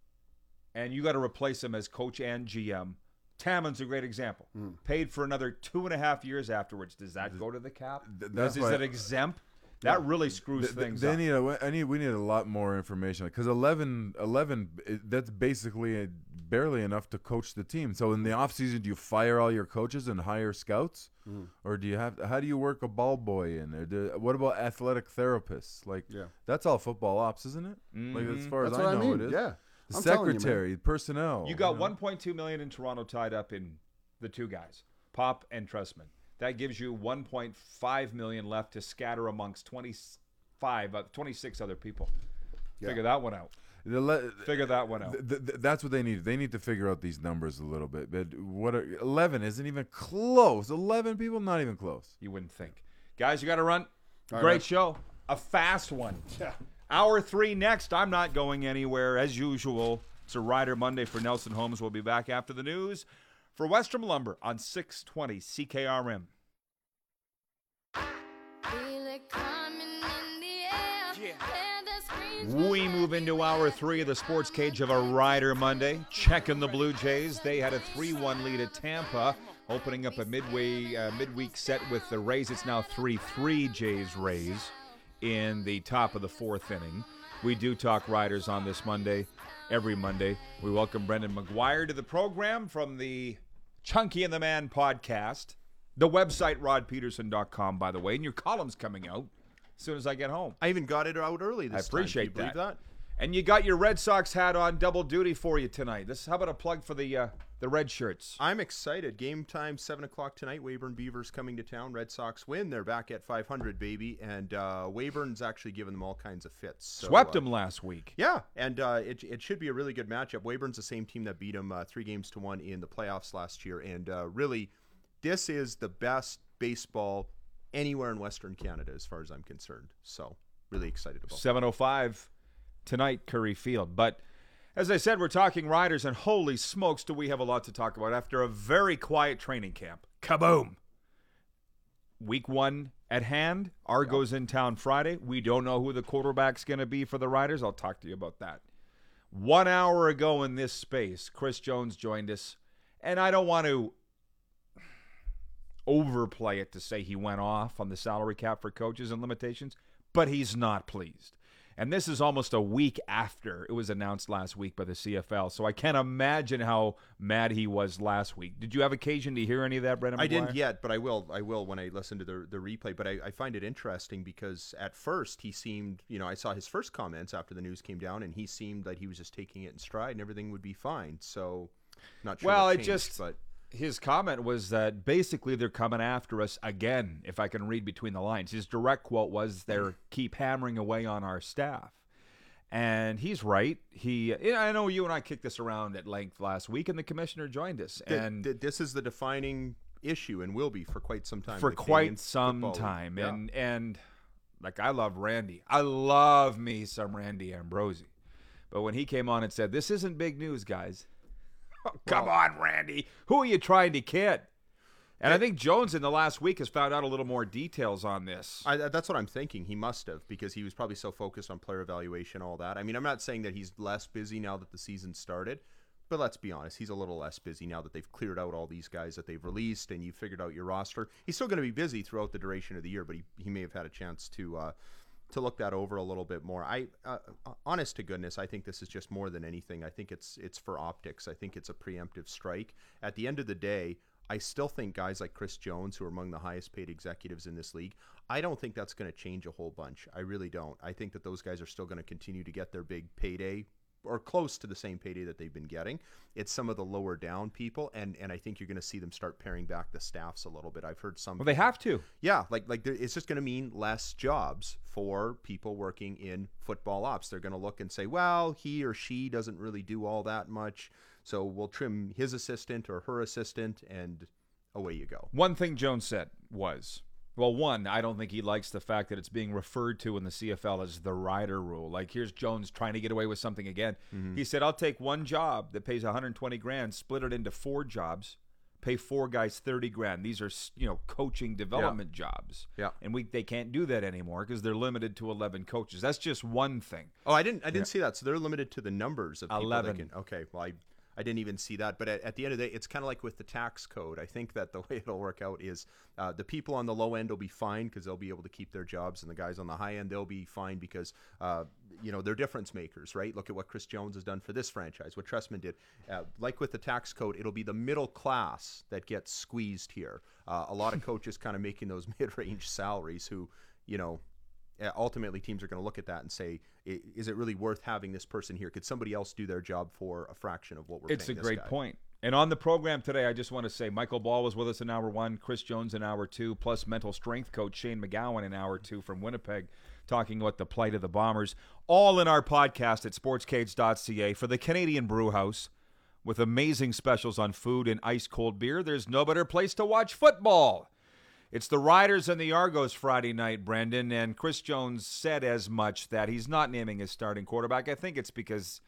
and you got to replace him as coach and G M? Taman's a great example. Mm. Paid for another two and a half years afterwards. Does that go to the cap? Th- Does, that's is why- it exempt? That really screws Th- th- things they up. Need a, I need, we need a lot more information because eleven, eleven, i- that's basically a, barely enough to coach the team. So in the offseason, do you fire all your coaches and hire scouts? Mm. Or do you have, how do you work a ball boy in there? Do, what about athletic therapists? Like, yeah. that's all football ops, isn't it? Mm-hmm. Like, as far That's as what I know I mean. it is. Yeah. The I'm telling you, secretary, man. personnel. You got know? one point two million dollars in Toronto tied up in the two guys, Pop and Trustman. That gives you one point five million dollars left to scatter amongst twenty-five, uh, twenty-six other people. Yeah. Figure that one out. The le- Figure that one out. Th- th- th- that's what they need. They need to figure out these numbers a little bit. But what are, eleven isn't even close. eleven people, not even close. You wouldn't think. Guys, you got to run. All Great right. show. A fast one. Yeah. Hour three next. I'm not going anywhere as usual. It's a Rider Monday for Nelson Holmes. We'll be back after the news for Western Lumber on six twenty C K R M. We move into hour three of the Sports Cage of a Rider Monday. Checking the Blue Jays. They had a three one lead at Tampa, opening up a midway uh, midweek set with the Rays. It's now three three Jays Rays in the top of the fourth inning. We do talk Riders on this Monday, every Monday. We welcome Brendan McGuire to the program from the Chunky and the Man podcast. The website, rod peterson dot com, by the way. And your column's coming out as soon as I get home. I even got it out early this I appreciate time. Can you that. believe that. And you got your Red Sox hat on, double duty for you tonight. This, how about a plug for the uh, the red shirts? I'm excited. Game time, seven o'clock tonight. Weyburn Beavers coming to town. Red Sox win. They're back at five hundred, baby. And uh, Weyburn's actually given them all kinds of fits. So, Swept uh, them last week. Yeah, and uh, it, it should be a really good matchup. Weyburn's the same team that beat them uh, three games to one in the playoffs last year. And uh, really, this is the best baseball anywhere in Western Canada as far as I'm concerned. So, really excited about it. seven oh five tonight, Curry Field. But as I said, we're talking Riders, and holy smokes, do we have a lot to talk about after a very quiet training camp. Kaboom! Week one at hand. Argo's in town Friday. We don't know who the quarterback's going to be for the Riders. I'll talk to you about that. One hour ago in this space, Chris Jones joined us, and I don't want to overplay it to say he went off on the salary cap for coaches and limitations, but he's not pleased. And this is almost a week after it was announced last week by the C F L. So I can't imagine how mad he was last week. Did you have occasion to hear any of that, Brendan McGuire? I didn't yet, but I will. I will when I listen to the the replay. But I, I find it interesting because at first he seemed, you know, I saw his first comments after the news came down, and he seemed like he was just taking it in stride and everything would be fine. So, not sure. Well, what it changed, just but his comment was that basically they're coming after us again. If I can read between the lines, his direct quote was, "They're keep hammering away on our staff." And he's right. He, I know you and I kicked this around at length last week, and the commissioner joined us. th- And th- this is the defining issue, and will be for quite some time. for in the quite Canadian some Football League. time. Yeah. And and like I love Randy. I love me some Randy Ambrosie. But when he came on and said, "This isn't big news, guys." Oh, come on, Randy. Who are you trying to kid? And I think Jones in the last week has found out a little more details on this. I, that's what I'm thinking. He must have, because he was probably so focused on player evaluation, all that. I mean, I'm not saying that he's less busy now that the season started, but let's be honest, he's a little less busy now that they've cleared out all these guys that they've released and you figured out your roster. He's still going to be busy throughout the duration of the year, but he, he may have had a chance to uh, to look that over a little bit more. I, uh, honest to goodness, I think this is just more than anything. I think it's it's for optics. I think it's a preemptive strike. At the end of the day, I still think guys like Chris Jones, who are among the highest paid executives in this league, I don't think that's going to change a whole bunch. I really don't. I think that those guys are still going to continue to get their big payday, or close to the same payday that they've been getting. It's some of the lower down people, and, and I think you're going to see them start paring back the staffs a little bit. I've heard some. Well, they have to. Yeah, like like there, it's just going to mean less jobs for people working in football ops. They're going to look and say, well, he or she doesn't really do all that much, so we'll trim his assistant or her assistant, and away you go. One thing Jones said was, well, one, I don't think he likes the fact that it's being referred to in the C F L as the rider rule. Like, here's Jones trying to get away with something again. Mm-hmm. He said, I'll take one job that pays one hundred twenty grand, split it into four jobs, pay four guys thirty grand. These are, you know, coaching development yeah. jobs. Yeah. And we they can't do that anymore because they're limited to eleven coaches. That's just one thing. Oh, I didn't I didn't yeah. see that. So they're limited to the numbers of people eleven. That can, okay, well, I I didn't even see that. But at, at the end of the day, it's kind of like with the tax code. I think that the way it'll work out is uh, the people on the low end will be fine because they'll be able to keep their jobs, and the guys on the high end, they'll be fine because, uh, you know, they're difference makers, right? Look at what Chris Jones has done for this franchise, what Trestman did. Uh, like with the tax code, it'll be the middle class that gets squeezed here. Uh, a lot of coaches kind of making those mid-range salaries who, you know, ultimately teams are going to look at that and say, is it really worth having this person here? Could somebody else do their job for a fraction of what we're it's paying a this great guy? point. And on the program today, I just want to say Michael Ball was with us in hour one, Chris Jones in hour two, plus mental strength coach Shane McGowan in hour two from Winnipeg, talking about the plight of the Bombers. All in our podcast at sportscades dot c a for the Canadian Brew House. With amazing specials on food and ice-cold beer, there's no better place to watch football. It's the Riders and the Argos Friday night, Brendan, and Chris Jones said as much that he's not naming his starting quarterback. I think it's because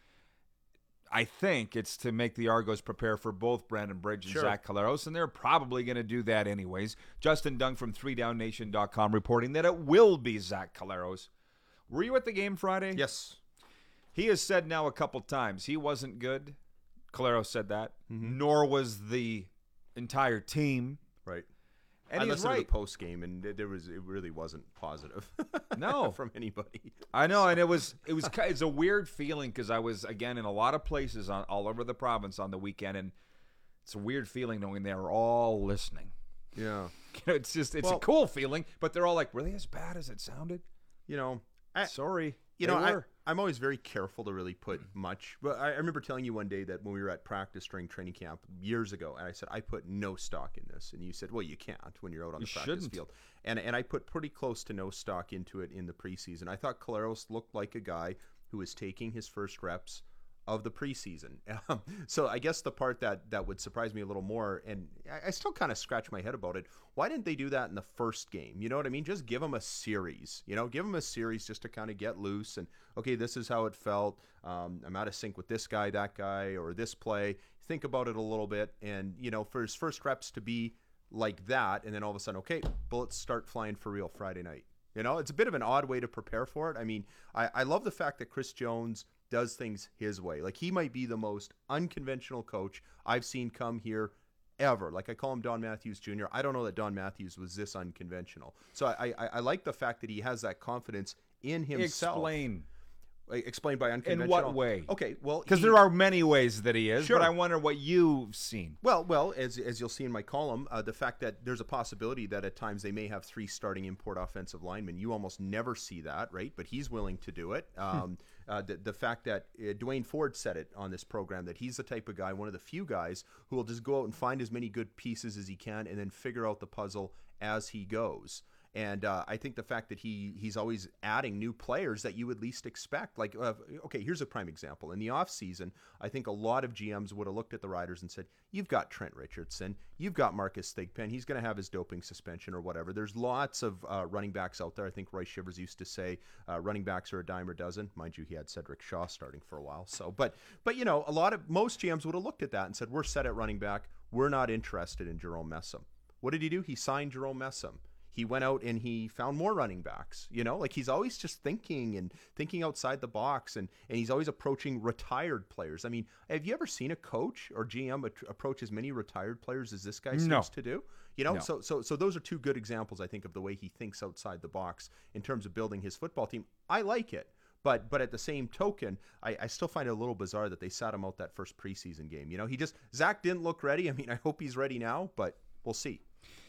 I think it's to make the Argos prepare for both Brandon Bridge and sure. Zach Collaros, and they're probably going to do that anyways. Justin Dung from three down nation dot com reporting that it will be Zach Collaros. Were you at the game Friday? Yes. He has said now a couple times he wasn't good. Collaros said that. Mm-hmm. Nor was the entire team. Right. And I he's listened right. to the post game, and there was it really wasn't positive. No, from anybody. I know, and it was it was it's a weird feeling because I was again in a lot of places on all over the province on the weekend, and it's a weird feeling knowing they're all listening. Yeah, you know, it's just it's well, a cool feeling, but they're all like, "Were they as bad as it sounded?" You know, I, sorry. You know, I, I'm always very careful to really put much. But I, I remember telling you one day that when we were at practice during training camp years ago, and I said, I put no stock in this. And you said, well, you can't when you're out on you the practice shouldn't. field. And and I put pretty close to no stock into it in the preseason. I thought Collaros looked like a guy who was taking his first reps of the preseason. So I guess the part that, that would surprise me a little more, and I, I still kind of scratch my head about it, why didn't they do that in the first game? You know what I mean? Just give them a series. You know, give them a series just to kind of get loose and, okay, this is how it felt. Um, I'm out of sync with this guy, that guy, or this play. Think about it a little bit. And, you know, for his first reps to be like that, and then all of a sudden, okay, bullets start flying for real Friday night. You know, it's a bit of an odd way to prepare for it. I mean, I, I love the fact that Chris Jones does things his way. Like, he might be the most unconventional coach I've seen come here ever. Like, I call him Don Matthews Junior I don't know that Don Matthews was this unconventional. So I, I, I like the fact that he has that confidence in himself. Explain. Explained by unconventional. In what way? Okay, well, because there are many ways that he is, sure. but I wonder what you've seen. Well, well, as as you'll see in my column, uh, the fact that there's a possibility that at times they may have three starting import offensive linemen. You almost never see that, right? But he's willing to do it. Um, uh, the, the fact that uh, Dwayne Ford said it on this program, that he's the type of guy, one of the few guys, who will just go out and find as many good pieces as he can and then figure out the puzzle as he goes. And uh, I think the fact that he he's always adding new players that you would least expect. Like, uh, okay, here's a prime example. In the offseason, I think a lot of G Ms would have looked at the Riders and said, you've got Trent Richardson, you've got Marcus Thigpen, he's going to have his doping suspension or whatever. There's lots of uh, running backs out there. I think Roy Shivers used to say uh, running backs are a dime a dozen. Mind you, he had Cedric Shaw starting for a while. So, but, but you know, a lot of, most G Ms would have looked at that and said, we're set at running back. We're not interested in Jerome Messam. What did he do? He signed Jerome Messam. He went out and he found more running backs, you know, like he's always just thinking and thinking outside the box, and, and he's always approaching retired players. I mean, have you ever seen a coach or G M approach as many retired players as this guy seems No. to do? You know, No. so, so, so those are two good examples, I think, of the way he thinks outside the box in terms of building his football team. I like it. But but at the same token, I, I still find it a little bizarre that they sat him out that first preseason game. You know, he just, Zach didn't look ready. I mean, I hope he's ready now, but we'll see.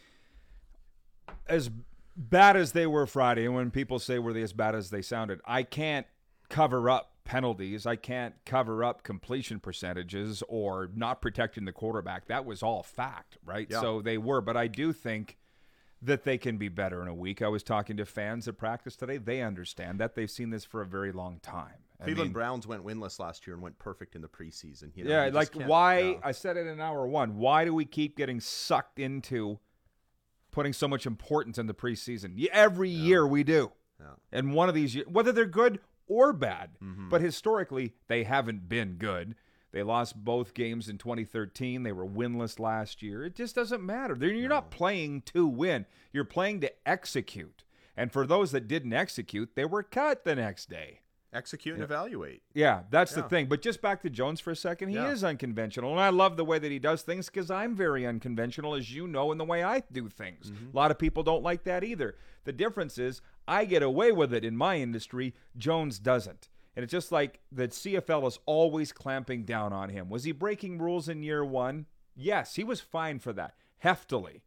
As bad as they were Friday, and when people say were they as bad as they sounded, I can't cover up penalties. I can't cover up completion percentages or not protecting the quarterback. That was all fact, right? Yeah. So they were, but I do think that they can be better in a week. I was talking to fans at practice today. They understand that. They've seen this for a very long time. I Cleveland mean, Browns went winless last year and went perfect in the preseason. You know, yeah, you just like can't- why, yeah. I said it in hour one, why do we keep getting sucked into putting so much importance in the preseason? Yeah, every year we do. Yeah. And one of these years, whether they're good or bad, Mm-hmm. but historically, they haven't been good. They lost both games in twenty thirteen. They were winless last year. It just doesn't matter. They're, you're not playing to win. You're playing to execute. And for those that didn't execute, they were cut the next day. Execute and evaluate. Yeah, that's the Yeah. thing. But just back to Jones for a second. He Yeah. is unconventional. And I love the way that he does things because I'm very unconventional, as you know, in the way I do things. Mm-hmm. A lot of people don't like that either. The difference is I get away with it in my industry. Jones doesn't. And it's just like the C F L is always clamping down on him. Was he breaking rules in year one? Yes, he was fined for that, heftily.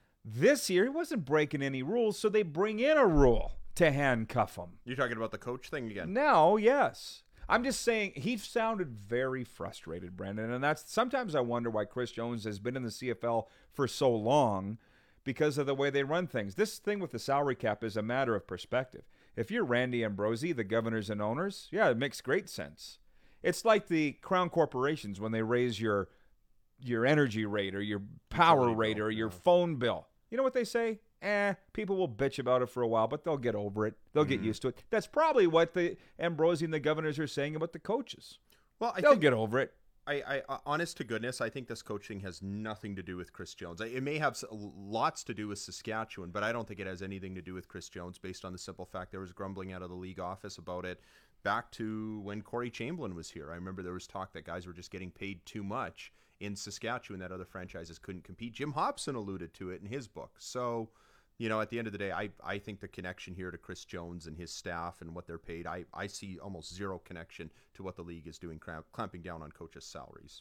This year, he wasn't breaking any rules, so they bring in a rule to handcuff him. You're talking about the coach thing again. Now, yes. I'm just saying he sounded very frustrated, Brendan, and that's sometimes I wonder why Chris Jones has been in the C F L for so long because of the way they run things. This thing with the salary cap is a matter of perspective. If you're Randy Ambrosie, the governors and owners, yeah, it makes great sense. It's like the Crown corporations when they raise your your energy rate or your power Utility rate bill, or your yeah. phone bill. You know what they say? Eh, people will bitch about it for a while, but they'll get over it. They'll get used to it. That's probably what the Ambrosie and the governors are saying about the coaches. Well, I They'll think get over it. I, I, honest to goodness, I think this coaching has nothing to do with Chris Jones. It may have s- lots to do with Saskatchewan, but I don't think it has anything to do with Chris Jones based on the simple fact there was grumbling out of the league office about it back to when Corey Chamberlain was here. I remember there was talk that guys were just getting paid too much in Saskatchewan that other franchises couldn't compete. Jim Hobson alluded to it in his book. So, you know, at the end of the day, I, I think the connection here to Chris Jones and his staff and what they're paid, I, I see almost zero connection to what the league is doing, cramp, clamping down on coaches' salaries.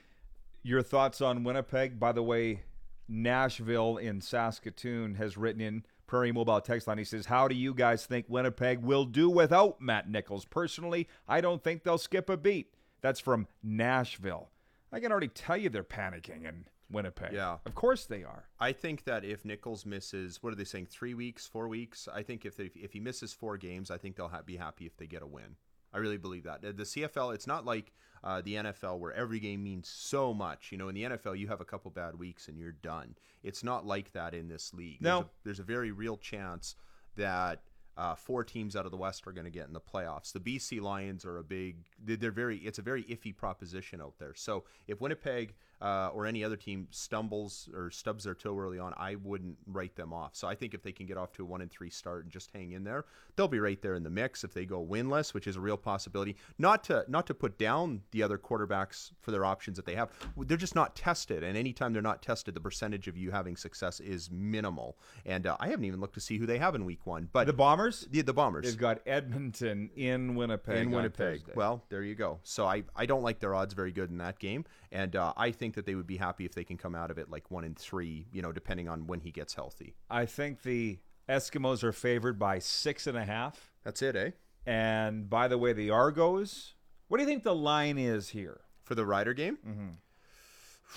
Your thoughts on Winnipeg? By the way, Nashville in Saskatoon has written in Prairie Mobile text line. He says, how do you guys think Winnipeg will do without Matt Nichols? Personally, I don't think they'll skip a beat. That's from Nashville. I can already tell you they're panicking in Winnipeg. Yeah. Of course they are. I think that if Nichols misses, what are they saying, three weeks, four weeks? I think if they, if he misses four games, I think they'll ha- be happy if they get a win. I really believe that. The C F L, it's not like uh, the N F L where every game means so much. You know, in the N F L, you have a couple bad weeks and you're done. It's not like that in this league. No. There's a, there's a very real chance that uh, four teams out of the West are going to get in the playoffs. The B C Lions are a big, they're very, it's a very iffy proposition out there. So if Winnipeg uh, or any other team stumbles or stubs their toe early on, I wouldn't write them off. So I think if they can get off to a one and three start and just hang in there, they'll be right there in the mix. If they go winless, which is a real possibility, not to not to put down the other quarterbacks for their options that they have, they're just not tested. And anytime they're not tested, the percentage of you having success is minimal. And uh, I haven't even looked to see who they have in week one. But The Bombers? the, the Bombers. They've got Edmonton in Winnipeg. in on Winnipeg. Thursday. Well, there you go. So I, I don't like their odds very good in that game, and uh, I think that they would be happy if they can come out of it like one and three, you know, depending on when he gets healthy. I think the Eskimos are favored by six and a half. That's it, eh? And by the way, the Argos, what do you think the line is here? For the Ryder game?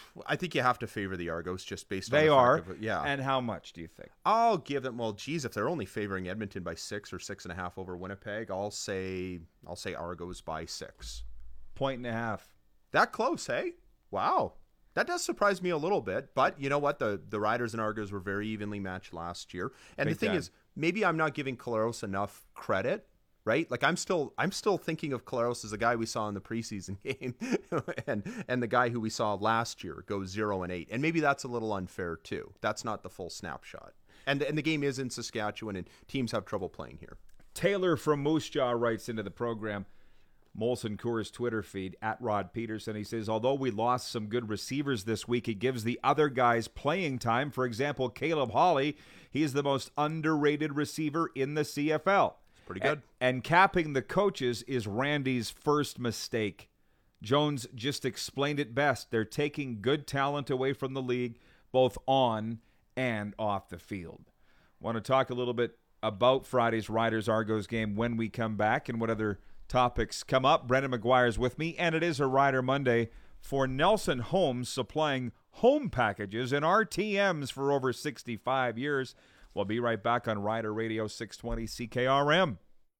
I think you have to favor the Argos just based on They the are. fact of, yeah. And how much do you think? I'll give them. Well, geez, if they're only favoring Edmonton by six or six and a half over Winnipeg, I'll say I'll say Argos by six. Point and a half. That close, hey? Wow. That does surprise me a little bit, but you know what? The the Riders and Argos were very evenly matched last year. And Big the thing time. is, maybe I'm not giving Collaros enough credit, right? Like I'm still I'm still thinking of Collaros as the guy we saw in the preseason game and and the guy who we saw last year go zero and eight. And maybe that's a little unfair too. That's not the full snapshot. And and the game is in Saskatchewan and teams have trouble playing here. Taylor from Moose Jaw writes into the program, Molson Coors Twitter feed, at Rod Peterson. He says, although we lost some good receivers this week, it gives the other guys playing time. For example, Caleb Hawley, he is the most underrated receiver in the C F L. Pretty good. And, and capping the coaches is Randy's first mistake. Jones just explained it best. They're taking good talent away from the league, both on and off the field. Want to talk a little bit about Friday's Riders-Argos game when we come back and what other topics come up. Brendan McGuire's with me, and it is a Rider Monday for Nelson Homes, supplying home packages and R T Ms for over sixty-five years. We'll be right back on Rider Radio six twenty C K R M.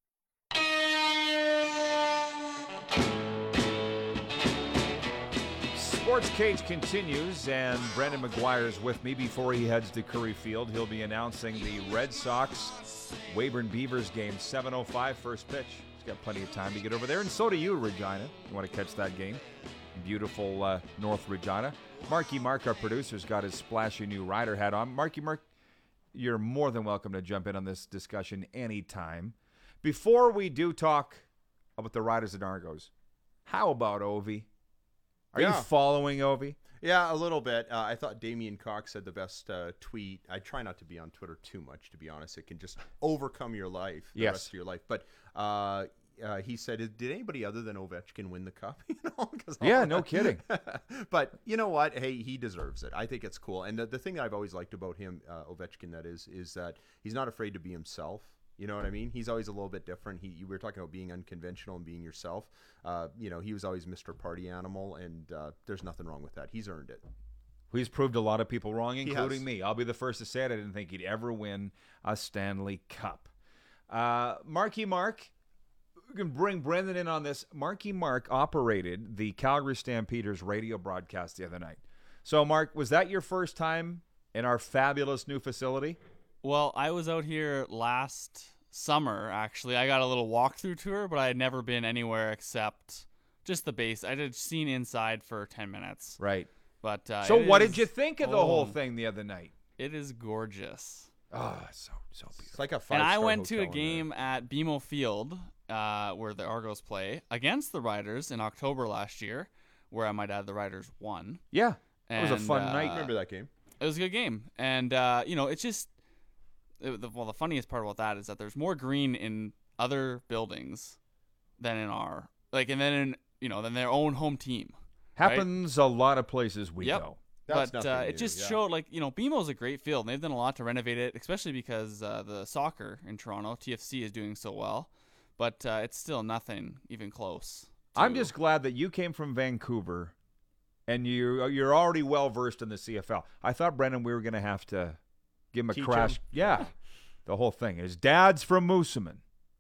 Sports Cage continues, and Brendan McGuire's with me. Before he heads to Curry Field, he'll be announcing the Red Sox Weyburn Beavers game, seven oh five, first pitch. He's got plenty of time to get over there, and so do you, Regina. You want to catch that game. Beautiful uh, North Regina. Marky Mark, our producer's got his splashy new Rider hat on. Marky Mark, you're more than welcome to jump in on this discussion anytime. Before we do talk about the Riders and Argos, how about Ovi? Are Yeah. you following Ovi? Yeah, a little bit. Uh, I thought Damian Cox had the best uh, tweet. I try not to be on Twitter too much, to be honest. It can just overcome your life, the Yes. rest of your life. But uh, uh, he said, did anybody other than Ovechkin win the cup? You know, 'cause all Yeah, that- no kidding. But you know what? Hey, he deserves it. I think it's cool. And the, the thing that I've always liked about him, uh, Ovechkin, that is, is that he's not afraid to be himself. You know what I mean? He's always a little bit different. He, you were talking about being unconventional and being yourself. Uh, you know, he was always Mister Party Animal, and uh, there's nothing wrong with that. He's earned it. He's proved a lot of people wrong, He including has. me. I'll be the first to say it. I didn't think he'd ever win a Stanley Cup. Uh, Marky Mark, we can bring Brendan in on this. Marky Mark operated the Calgary Stampeders radio broadcast the other night. So, Mark, was that your first time in our fabulous new facility? Well, I was out here last summer, actually. I got a little walkthrough tour, but I had never been anywhere except just the base. I had seen inside for ten minutes. Right. But uh, So it what is- did you think of the oh, whole thing the other night? It is gorgeous. Oh, so so beautiful. It's like a And five-star I went to a hotel in there. game at B M O Field, uh, where the Argos play, against the Riders in October last year, where I might add the Riders won. Yeah. It was a And, fun uh, night. Remember that game? It was a good game, and uh, you know, it's just it, the, well, the funniest part about that is that there's more green in other buildings than in our like, and then in you know, than their own home team. right? Happens a lot of places we Yep. go. That's but uh, nothing it new, just yeah. showed, like, you know, B M O's a great field, and they've done a lot to renovate it, especially because uh, the soccer in Toronto, T F C, is doing so well. But uh, it's still nothing even close. I'm to- just glad that you came from Vancouver, and you you're already well versed in the C F L. I thought, Brendan, we were going to have to give him a Teach crash. him? Yeah, the whole thing. His dad's from Moosomin,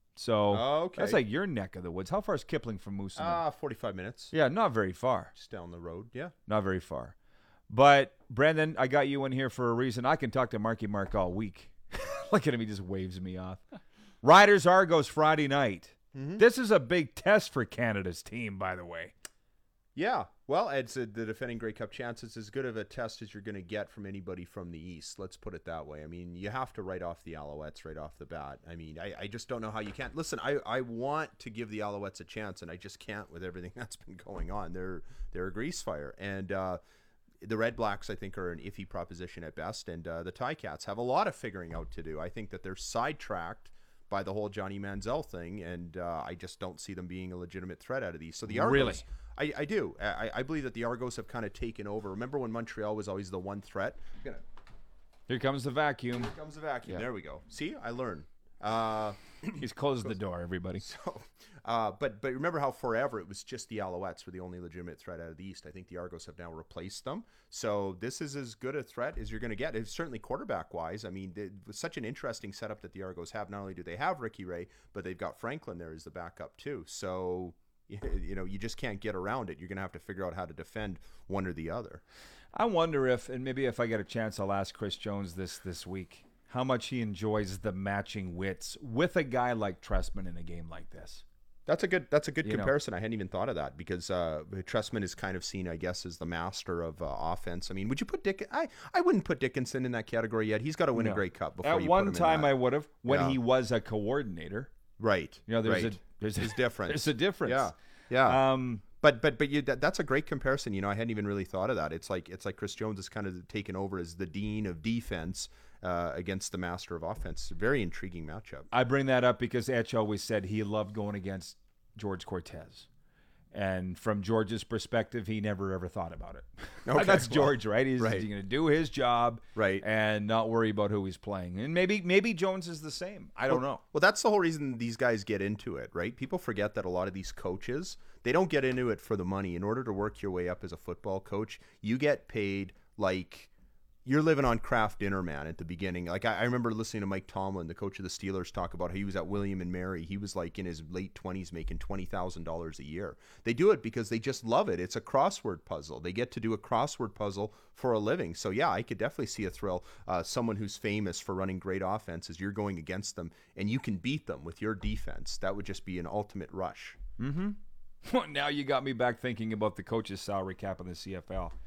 so Oh, okay. that's like your neck of the woods. How far is Kipling from Moosomin? Ah, forty-five minutes. yeah, not very far. Just down the road. Yeah. Not very far. But Brendan, I got you in here for a reason. I can talk to Marky Mark all week. Look at him; he just waves me off. Riders Argos Friday night. Mm-hmm. This is a big test for Canada's team, by the way. Yeah. Well, it's a, the defending Grey Cup chance. It's as good of a test as you're going to get from anybody from the East. Let's put it that way. I mean, you have to write off the Alouettes right off the bat. I mean, I, I just don't know how you can't. Listen, I, I want to give the Alouettes a chance, and I just can't with everything that's been going on. They're they're a grease fire. And uh, the Red Blacks, I think, are an iffy proposition at best. And uh, the Ticats have a lot of figuring out to do. I think that they're sidetracked by the whole Johnny Manziel thing, and uh, I just don't see them being a legitimate threat out of these. So the Argos, Really? I, I do. I, I believe that the Argos have kind of taken over. Remember when Montreal was always the one threat? Gonna, Here comes the vacuum. here comes the vacuum. Yeah. There we go. See, I learned. Uh, He's closed the door, everybody. So, uh, but but remember how forever it was just the Alouettes were the only legitimate threat out of the East. I think the Argos have now replaced them. So this is as good a threat as you're going to get. It's certainly quarterback-wise. I mean, it was such an interesting setup that the Argos have. Not only do they have Ricky Ray, but they've got Franklin there as the backup too. So, you know, you just can't get around it. You're going to have to figure out how to defend one or the other. I wonder if, and maybe if I get a chance, I'll ask Chris Jones this this week, how much he enjoys the matching wits with a guy like Trestman in a game like this. That's a good. That's a good You know. comparison. I hadn't even thought of that because uh, Trestman is kind of seen, I guess, as the master of uh, offense. I mean, would you put Dick? I, I wouldn't put Dickinson in that category yet. He's got to win No. a Grey Cup before At you one put him time, in that. I would have when Yeah. he was a coordinator. Right. You know, there's right. a there's a There's difference. There's a difference. Yeah. Yeah. Um, But but but you, that, that's a great comparison. You know, I hadn't even really thought of that. It's like it's like Chris Jones is kind of taken over as the dean of defense uh, against the master of offense. Very intriguing matchup. I bring that up because Etch always said he loved going against George Cortez. And from George's perspective, he never ever thought about it. Okay, That's well, George, right? He's right. going to do his job, Right. and not worry about who he's playing. And maybe maybe Jones is the same. I don't well, know. Well, that's the whole reason these guys get into it, right? People forget that a lot of these coaches, they don't get into it for the money. In order to work your way up as a football coach, you get paid like you're living on Kraft dinner, man, at the beginning. Like I, I remember listening to Mike Tomlin, the coach of the Steelers, talk about how he was at William and Mary. He was like in his late twenties making twenty thousand dollars a year. They do it because they just love it. It's a crossword puzzle. They get to do a crossword puzzle for a living. So, yeah, I could definitely see a thrill. Uh, someone who's famous for running great offenses, you're going against them, and you can beat them with your defense. That would just be an ultimate rush. Mm-hmm. Now you got me back thinking about the coach's salary cap in the C F L.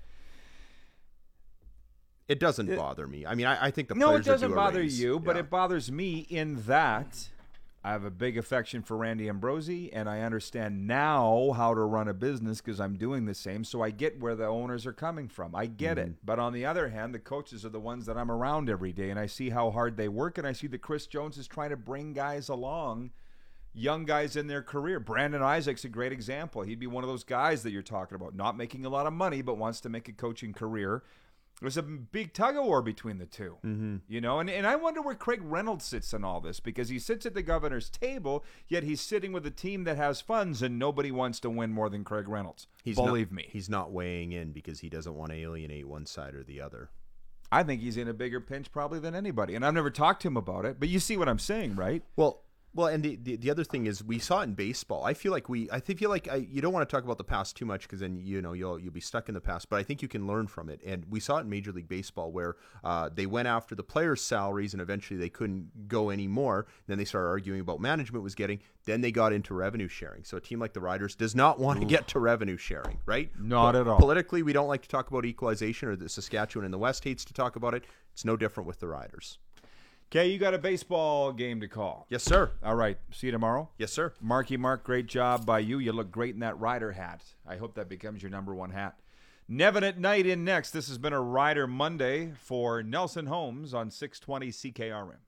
It doesn't bother me. I mean, I, I think the No, players it doesn't are due a bother raise. you, but Yeah. it bothers me in that I have a big affection for Randy Ambrosi, and I understand now how to run a business because I'm doing the same, so I get where the owners are coming from. I get Mm-hmm. it. But on the other hand, the coaches are the ones that I'm around every day, and I see how hard they work, and I see that Chris Jones is trying to bring guys along, young guys in their career. Brandon Isaac's a great example. He'd be one of those guys that you're talking about, not making a lot of money, but wants to make a coaching career. There's a big tug-of-war between the two, mm-hmm. you know, and, and I wonder where Craig Reynolds sits in all this, because he sits at the governor's table, yet he's sitting with a team that has funds, and nobody wants to win more than Craig Reynolds. He's Believe not, me. He's not weighing in because he doesn't want to alienate one side or the other. I think he's in a bigger pinch probably than anybody, and I've never talked to him about it, but you see what I'm saying, right? Well, well, and the, the the other thing is we saw it in baseball. I feel like we, I think feel like I, you don't want to talk about the past too much because then you know you'll you'll be stuck in the past. But I think you can learn from it. And we saw it in Major League Baseball where uh, they went after the players' salaries and eventually they couldn't go anymore. Then they started arguing about management was getting. Then they got into revenue sharing. So a team like the Riders does not want to get to revenue sharing, right? Not Po- at all. Politically, we don't like to talk about equalization, or the Saskatchewan and the West hates to talk about it. It's no different with the Riders. Okay, you got a baseball game to call. Yes, sir. All right, see you tomorrow. Yes, sir. Marky Mark, great job by you. You look great in that Rider hat. I hope that becomes your number one hat. Nevin at night in next. This has been a Rider Monday for Nelson Holmes on six twenty C K R M.